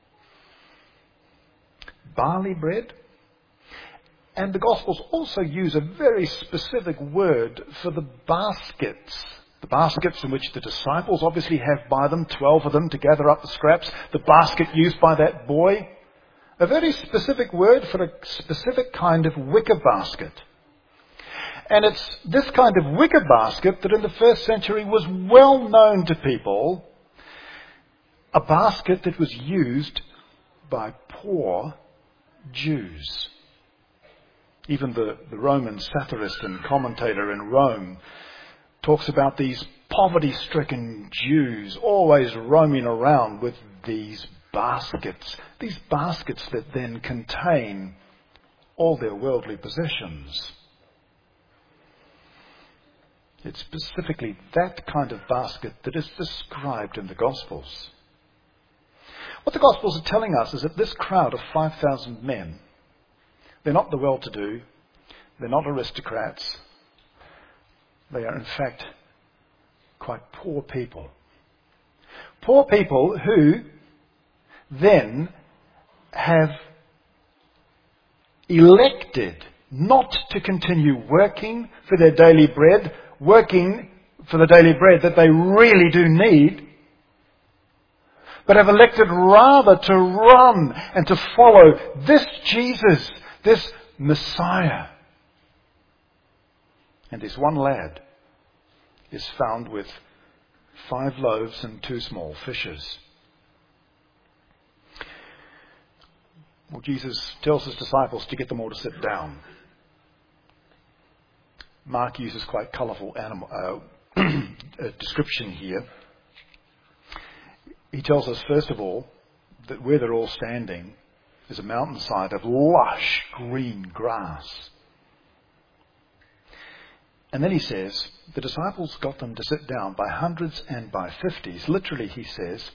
Barley bread. And the Gospels also use a very specific word for the baskets. The baskets in which the disciples obviously have by them, 12 of them to gather up the scraps. The basket used by that boy. A very specific word for a specific kind of wicker basket. And it's this kind of wicker basket that in the 1st century was well known to people. A basket that was used by poor Jews. Even the Roman satirist and commentator in Rome talks about these poverty-stricken Jews always roaming around with these baskets. These baskets that then contain all their worldly possessions. It's specifically that kind of basket that is described in the Gospels. What the Gospels are telling us is that this crowd of 5,000 men, they're not the well-to-do, they're not aristocrats, they are in fact quite poor people. Poor people who then have elected not to continue working for their daily bread, working for the daily bread that they really do need, but have elected rather to run and to follow this Jesus, this Messiah. And this one lad is found with 5 loaves and 2 small fishes. Well, Jesus tells his disciples to get them all to sit down. Mark uses quite colourful description here. He tells us, first of all, that where they're all standing, is a mountainside of lush green grass. And then he says, the disciples got them to sit down by hundreds and by 50s. Literally, he says,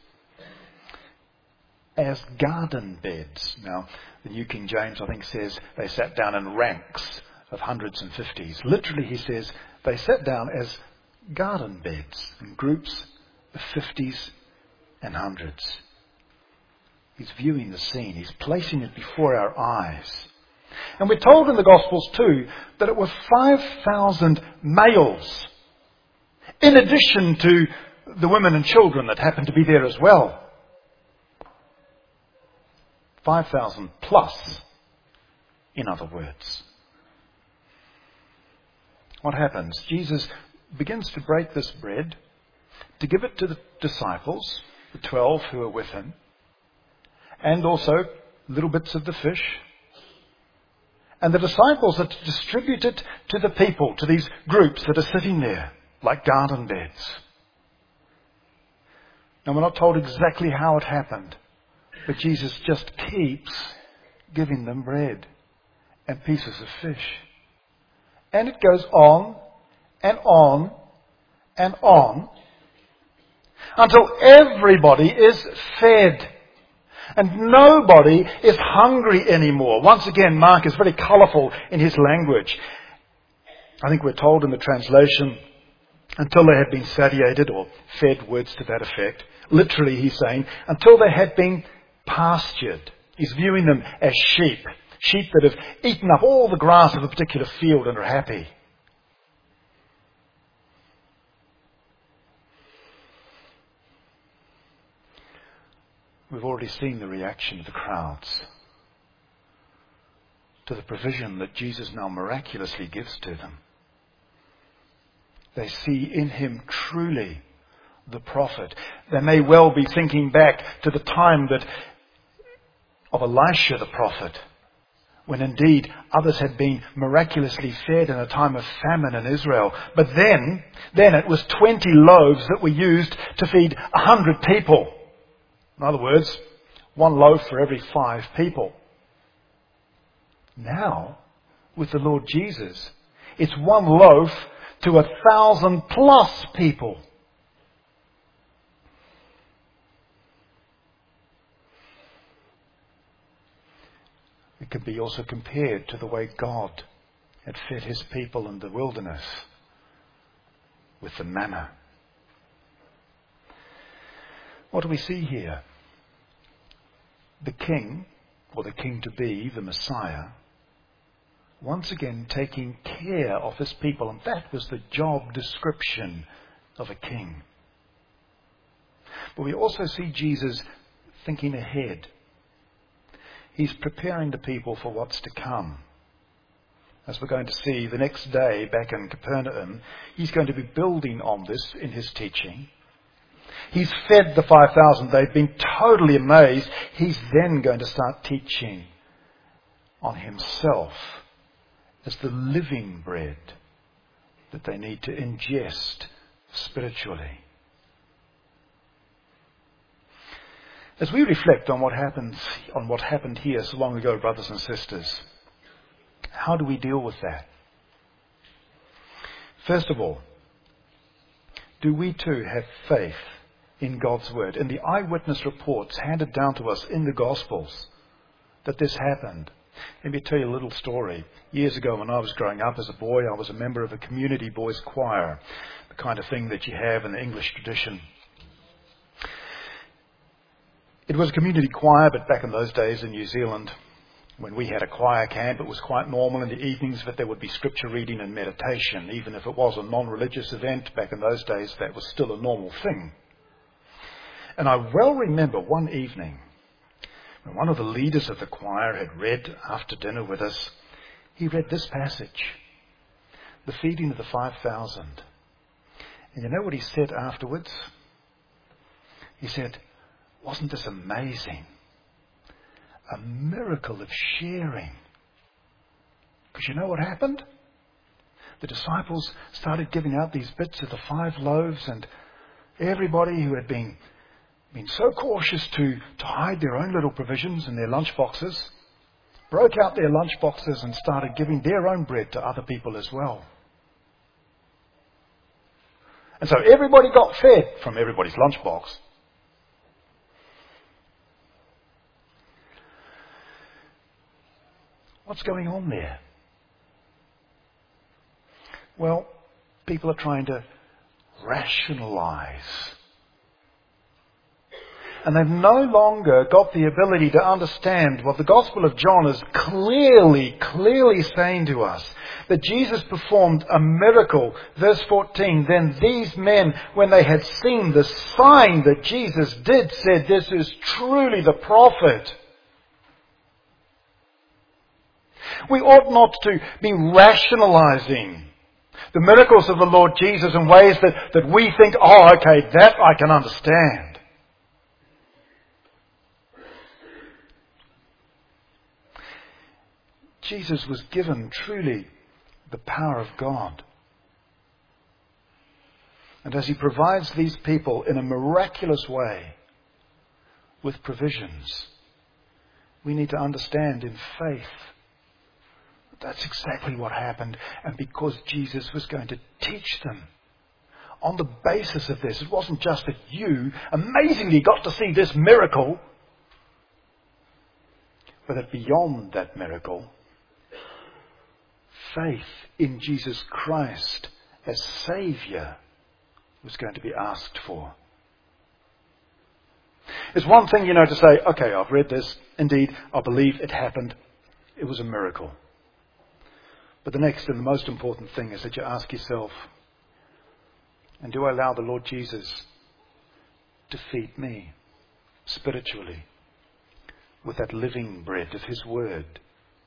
as garden beds. Now, the New King James, I think, says they sat down in ranks of hundreds and 50s. Literally, he says, they sat down as garden beds in groups of 50s and hundreds. He's viewing the scene. He's placing it before our eyes. And we're told in the Gospels too that it were 5,000 males, in addition to the women and children that happened to be there as well. 5,000 plus, in other words. What happens? Jesus begins to break this bread, to give it to the disciples, the 12 who are with him, and also little bits of the fish. And the disciples are to distribute it to the people, to these groups that are sitting there, like garden beds. Now, we're not told exactly how it happened, but Jesus just keeps giving them bread and pieces of fish. And it goes on and on and on until everybody is fed. And nobody is hungry anymore. Once again, Mark is very colourful in his language. I think we're told in the translation, until they had been satiated, or fed, words to that effect. Literally, he's saying, until they had been pastured. He's viewing them as sheep. Sheep that have eaten up all the grass of a particular field and are happy. We've already seen the reaction of the crowds to the provision that Jesus now miraculously gives to them. They see in him truly the prophet. They may well be thinking back to the time of Elisha the prophet, when indeed others had been miraculously fed in a time of famine in Israel. But then it was 20 loaves that were used to feed 100 people. In other words, one loaf for every 5 people. Now, with the Lord Jesus, it's one loaf to 1,000 plus people. It can be also compared to the way God had fed his people in the wilderness with the manna. What do we see here? The king, or the king-to-be, the Messiah, once again taking care of his people. And that was the job description of a king. But we also see Jesus thinking ahead. He's preparing the people for what's to come. As we're going to see the next day back in Capernaum, he's going to be building on this in his teaching. He's fed the 5,000. They've been totally amazed. He's then going to start teaching on himself as the living bread that they need to ingest spiritually. As we reflect on what happened here so long ago, brothers and sisters, how do we deal with that? First of all, do we too have faith in God's word, in the eyewitness reports handed down to us in the Gospels that this happened? Let me tell you a little story. Years ago when I was growing up as a boy, I was a member of a community boys choir, the kind of thing that you have in the English tradition. It was a community choir, but back in those days in New Zealand, when we had a choir camp, it was quite normal in the evenings that there would be scripture reading and meditation. Even if it was a non-religious event, back in those days, that was still a normal thing. And I well remember one evening, when one of the leaders of the choir had read after dinner with us, he read this passage, the feeding of the 5,000. And you know what he said afterwards? He said, "Wasn't this amazing? A miracle of sharing." Because you know what happened? The disciples started giving out these bits of the 5 loaves, and everybody who had been been so cautious to hide their own little provisions in their lunch boxes, broke out their lunch boxes and started giving their own bread to other people as well. And so everybody got fed from everybody's lunchbox. What's going on there? Well, people are trying to rationalize. And they've no longer got the ability to understand what the Gospel of John is clearly saying to us. That Jesus performed a miracle. Verse 14, then these men, when they had seen the sign that Jesus did, said, this is truly the prophet. We ought not to be rationalizing the miracles of the Lord Jesus in ways that we think, oh, okay, that I can understand. Jesus was given truly the power of God. And as he provides these people in a miraculous way with provisions, we need to understand in faith that's exactly what happened. And because Jesus was going to teach them on the basis of this, it wasn't just that you amazingly got to see this miracle, but that beyond that miracle, faith in Jesus Christ as Saviour was going to be asked for. It's one thing, to say, okay, I've read this. Indeed, I believe it happened. It was a miracle. But the next and the most important thing is that you ask yourself, and do I allow the Lord Jesus to feed me spiritually with that living bread of His Word?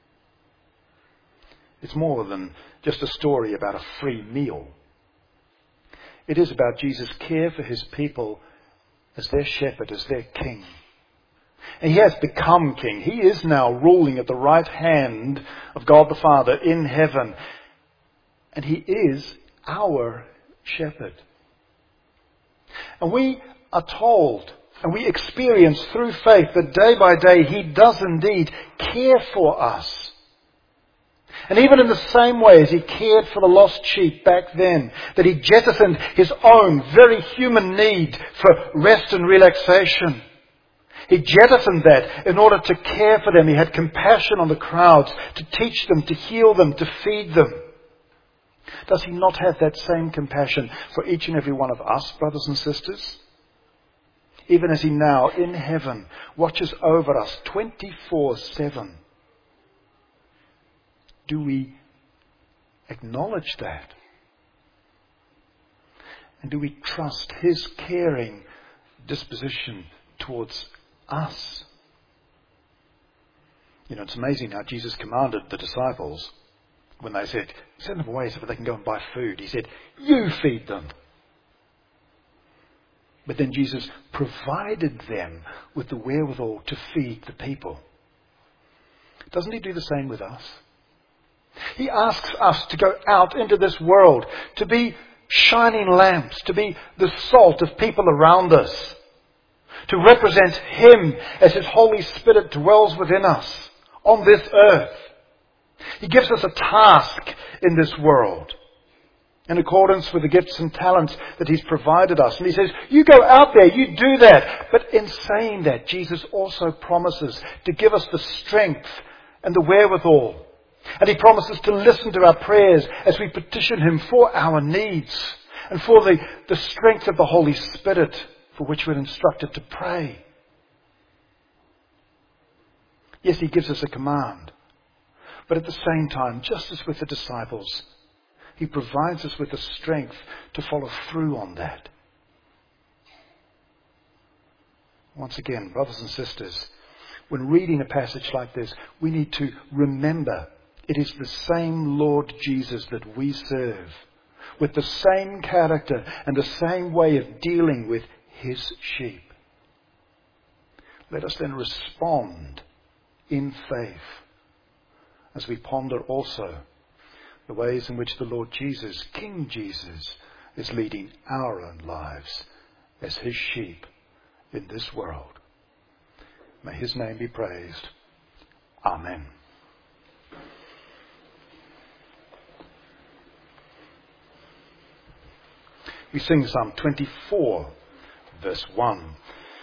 It's more than just a story about a free meal. It is about Jesus' care for His people as their shepherd, as their king. And He has become king. He is now ruling at the right hand of God the Father in heaven. And He is our shepherd. And we are told, and we experience through faith that day by day He does indeed care for us. And even in the same way as He cared for the lost sheep back then, that He jettisoned His own very human need for rest and relaxation. He jettisoned that in order to care for them. He had compassion on the crowds, to teach them, to heal them, to feed them. Does He not have that same compassion for each and every one of us, brothers and sisters? Even as He now, in heaven, watches over us 24/7. Do we acknowledge that? And do we trust His caring disposition towards us? It's amazing how Jesus commanded the disciples when they said, send them away so that they can go and buy food. He said, you feed them. But then Jesus provided them with the wherewithal to feed the people. Doesn't He do the same with us? He asks us to go out into this world, to be shining lamps, to be the salt of people around us, to represent Him as His Holy Spirit dwells within us on this earth. He gives us a task in this world in accordance with the gifts and talents that He's provided us. And He says, you go out there, you do that. But in saying that, Jesus also promises to give us the strength and the wherewithal. And He promises to listen to our prayers as we petition Him for our needs and for the strength of the Holy Spirit for which we're instructed to pray. Yes, He gives us a command. But at the same time, just as with the disciples, He provides us with the strength to follow through on that. Once again, brothers and sisters, when reading a passage like this, we need to remember it is the same Lord Jesus that we serve, with the same character and the same way of dealing with His sheep. Let us then respond in faith as we ponder also the ways in which the Lord Jesus, King Jesus, is leading our own lives as His sheep in this world. May his name be praised. Amen. We sing Psalm 24, verse 1.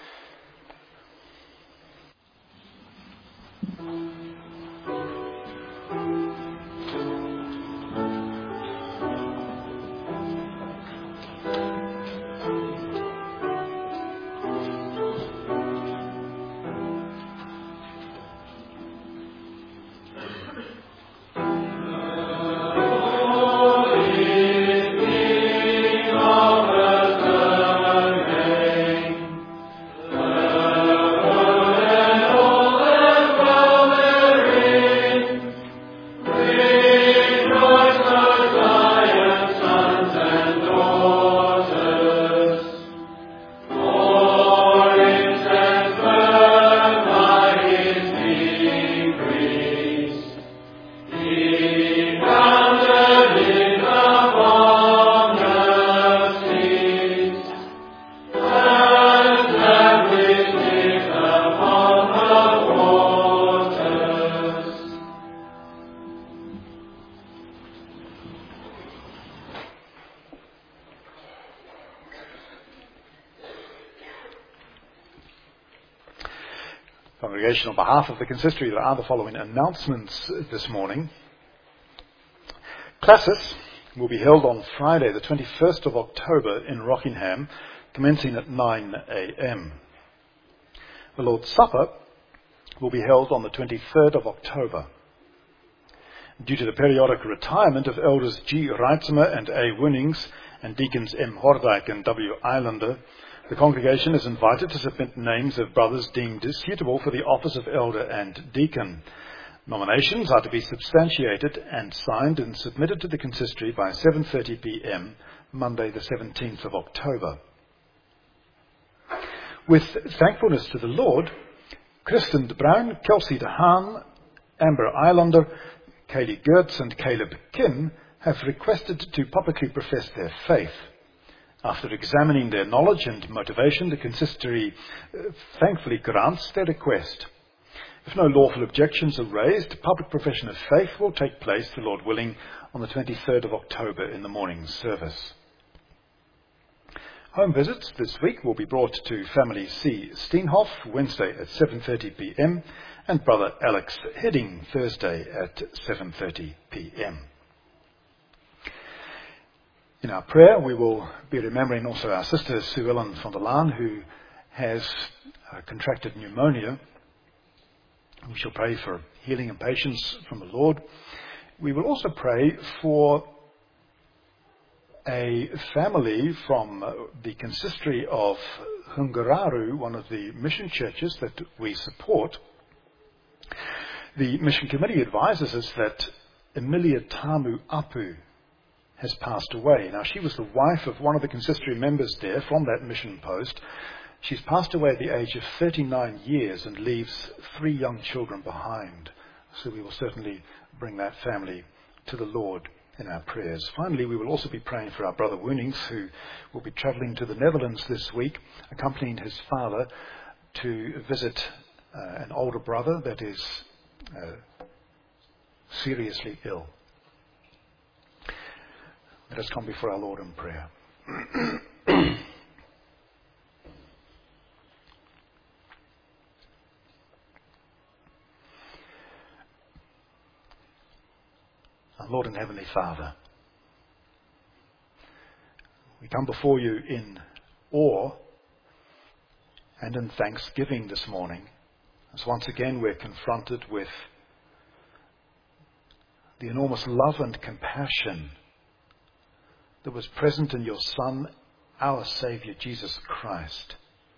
Congregation, on behalf of the consistory, there are the following announcements this morning. Classis will be held on Friday, the 21st of October in Rockingham, commencing at 9 a.m. The Lord's Supper will be held on the 23rd of October. Due to the periodic retirement of Elders G. Reitzema and A. Winnings and Deacons M. Hordijk and W. Islander, the congregation is invited to submit names of brothers deemed suitable for the office of elder and deacon. Nominations are to be substantiated and signed and submitted to the consistory by 7:30 p.m. Monday the 17th of October. With thankfulness to the Lord, Kristen de Bruin, Kelsey de Haan, Amber Islander, Kaylee Gertz and Caleb Kim have requested to publicly profess their faith. After examining their knowledge and motivation, the consistory thankfully grants their request. If no lawful objections are raised, public profession of faith will take place, the Lord willing, on the 23rd of October in the morning service. Home visits this week will be brought to family C. Steenhoff, Wednesday at 7:30 p.m. and Brother Alex Heading, Thursday at 7:30 p.m. In our prayer, we will be remembering also our sister Sue Ellen van der Laan, who has contracted pneumonia. We shall pray for healing and patience from the Lord. We will also pray for a family from the consistory of Hungararu, one of the mission churches that we support. The mission committee advises us that Emilia Tamu Apu has passed away. Now, she was the wife of one of the consistory members there from that mission post. She's passed away at the age of 39 years and leaves 3 young children behind. So we will certainly bring that family to the Lord in our prayers. Finally, we will also be praying for our brother Woonings, who will be travelling to the Netherlands this week, accompanying his father to visit an older brother that is seriously ill. Let us come before our Lord in prayer. Our Lord and Heavenly Father, we come before you in awe and in thanksgiving this morning, as once again we're confronted with the enormous love and compassion that was present in your Son, our Saviour, Jesus Christ,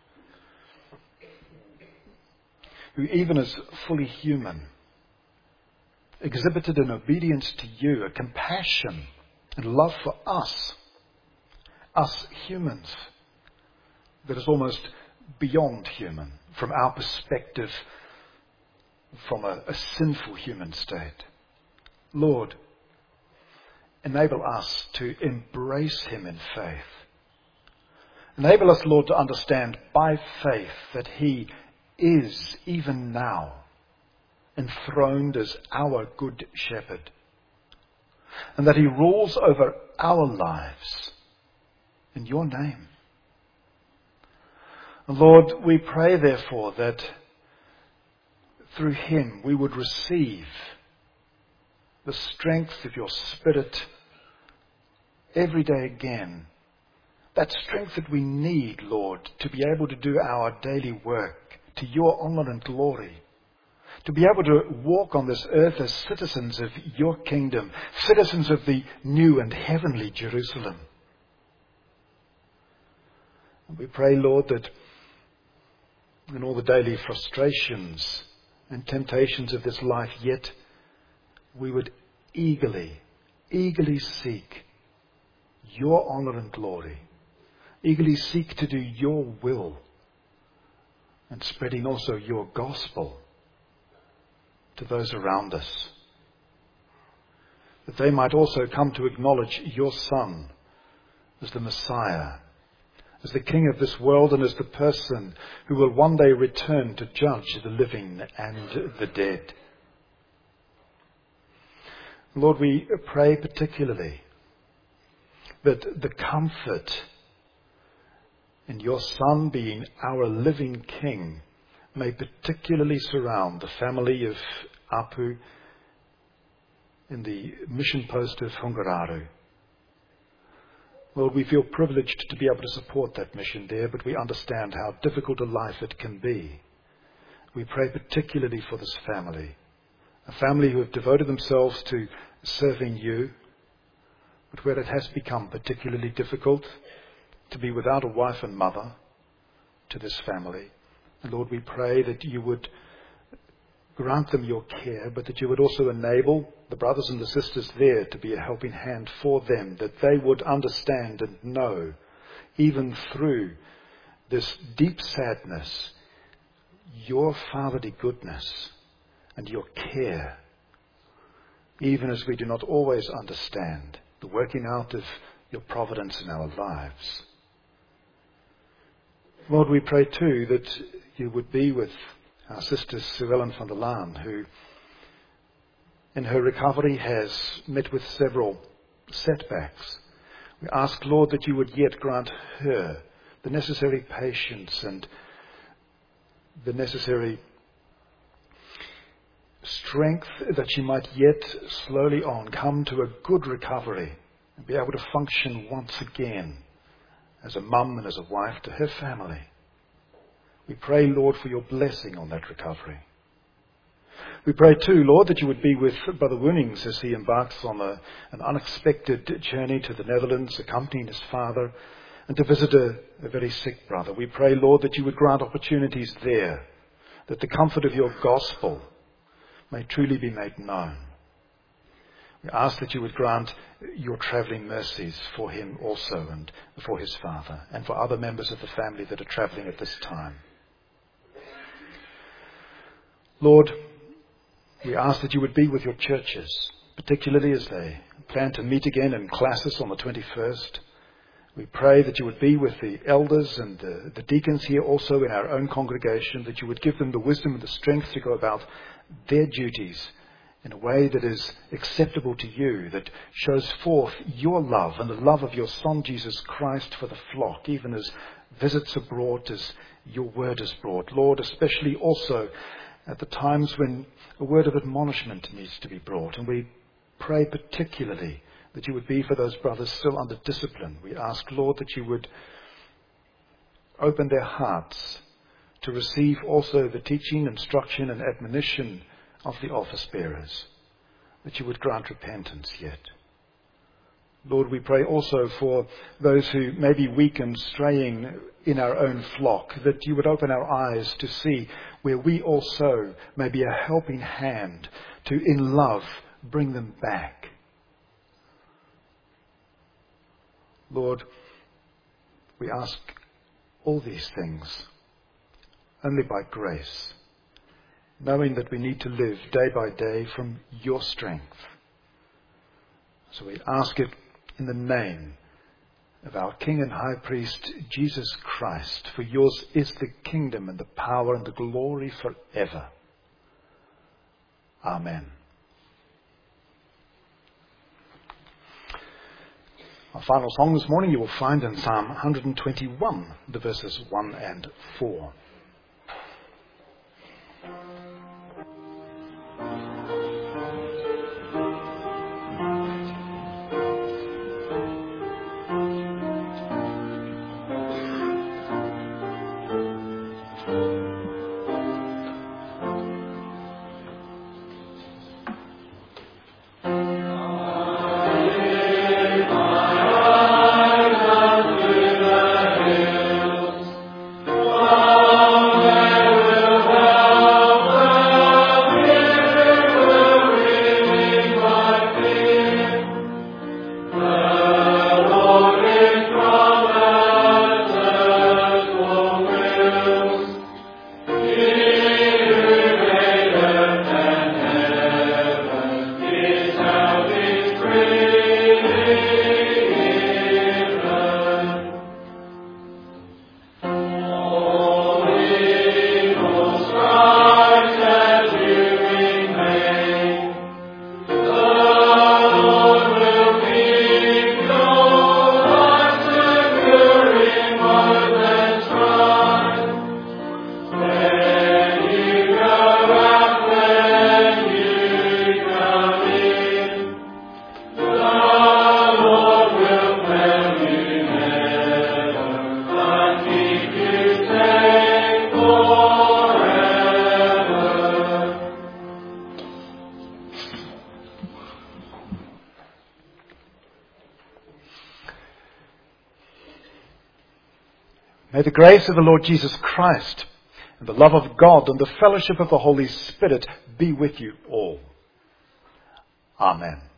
who even as fully human, exhibited an obedience to you, a compassion and love for us humans, that is almost beyond human from our perspective, from a sinful human state. Lord, enable us to embrace him in faith, Enable us, Lord, to understand by faith that he is, even now, enthroned as our good shepherd, and that he rules over our lives in your name. And Lord, we pray, therefore, that through him we would receive the strength of your Spirit every day again. That strength that we need, Lord, to be able to do our daily work to your honor and glory. To be able to walk on this earth as citizens of your kingdom, citizens of the new and heavenly Jerusalem. And we pray, Lord, that in all the daily frustrations and temptations of this life, yet we would eagerly seek your honor and glory, eagerly seek to do your will, and spreading also your gospel to those around us, that they might also come to acknowledge your Son as the Messiah, as the King of this world, and as the person who will one day return to judge the living and the dead. Lord, we pray particularly that the comfort in your Son being our living King may particularly surround the family of Apu in the mission post of Hungararu. Lord, we feel privileged to be able to support that mission there, but we understand how difficult a life it can be. We pray particularly for this family, a family who have devoted themselves to serving you, but where it has become particularly difficult to be without a wife and mother to this family. And Lord, we pray that you would grant them your care, but that you would also enable the brothers and the sisters there to be a helping hand for them, that they would understand and know, even through this deep sadness, your fatherly goodness and your care, even as we do not always understand the working out of your providence in our lives. Lord, we pray too that you would be with our sister Sue Ellen van der Laan, who in her recovery has met with several setbacks. We ask, Lord, that you would yet grant her the necessary patience and the necessary strength that she might yet slowly on come to a good recovery and be able to function once again as a mum and as a wife to her family. We pray, Lord, for your blessing on that recovery. We pray too, Lord, that you would be with Brother Woonings as he embarks on an unexpected journey to the Netherlands, accompanying his father, and to visit a very sick brother. We pray, Lord, that you would grant opportunities there, that the comfort of your gospel may truly be made known. We ask that you would grant your travelling mercies for him also, and for his father, and for other members of the family that are travelling at this time. Lord, we ask that you would be with your churches, particularly as they plan to meet again in classes on the 21st. We pray that you would be with the elders and the deacons here also in our own congregation, that you would give them the wisdom and the strength to go about their duties in a way that is acceptable to you, that shows forth your love and the love of your Son Jesus Christ for the flock, even as visits are brought, as your word is brought. Lord, especially also at the times when a word of admonishment needs to be brought. And we pray particularly that you would be for those brothers still under discipline. We ask, Lord, that you would open their hearts to receive also the teaching, instruction and admonition of the office bearers, that you would grant repentance yet. Lord, we pray also for those who may be weak and straying in our own flock, that you would open our eyes to see where we also may be a helping hand to, in love, bring them back. Lord, we ask all these things only by grace, knowing that we need to live day by day from your strength. So we ask it in the name of our King and High Priest, Jesus Christ. For yours is the kingdom and the power and the glory forever. Amen. Our final song this morning you will find in Psalm 121, the verses 1 and 4. May the grace of the Lord Jesus Christ and the love of God and the fellowship of the Holy Spirit be with you all. Amen.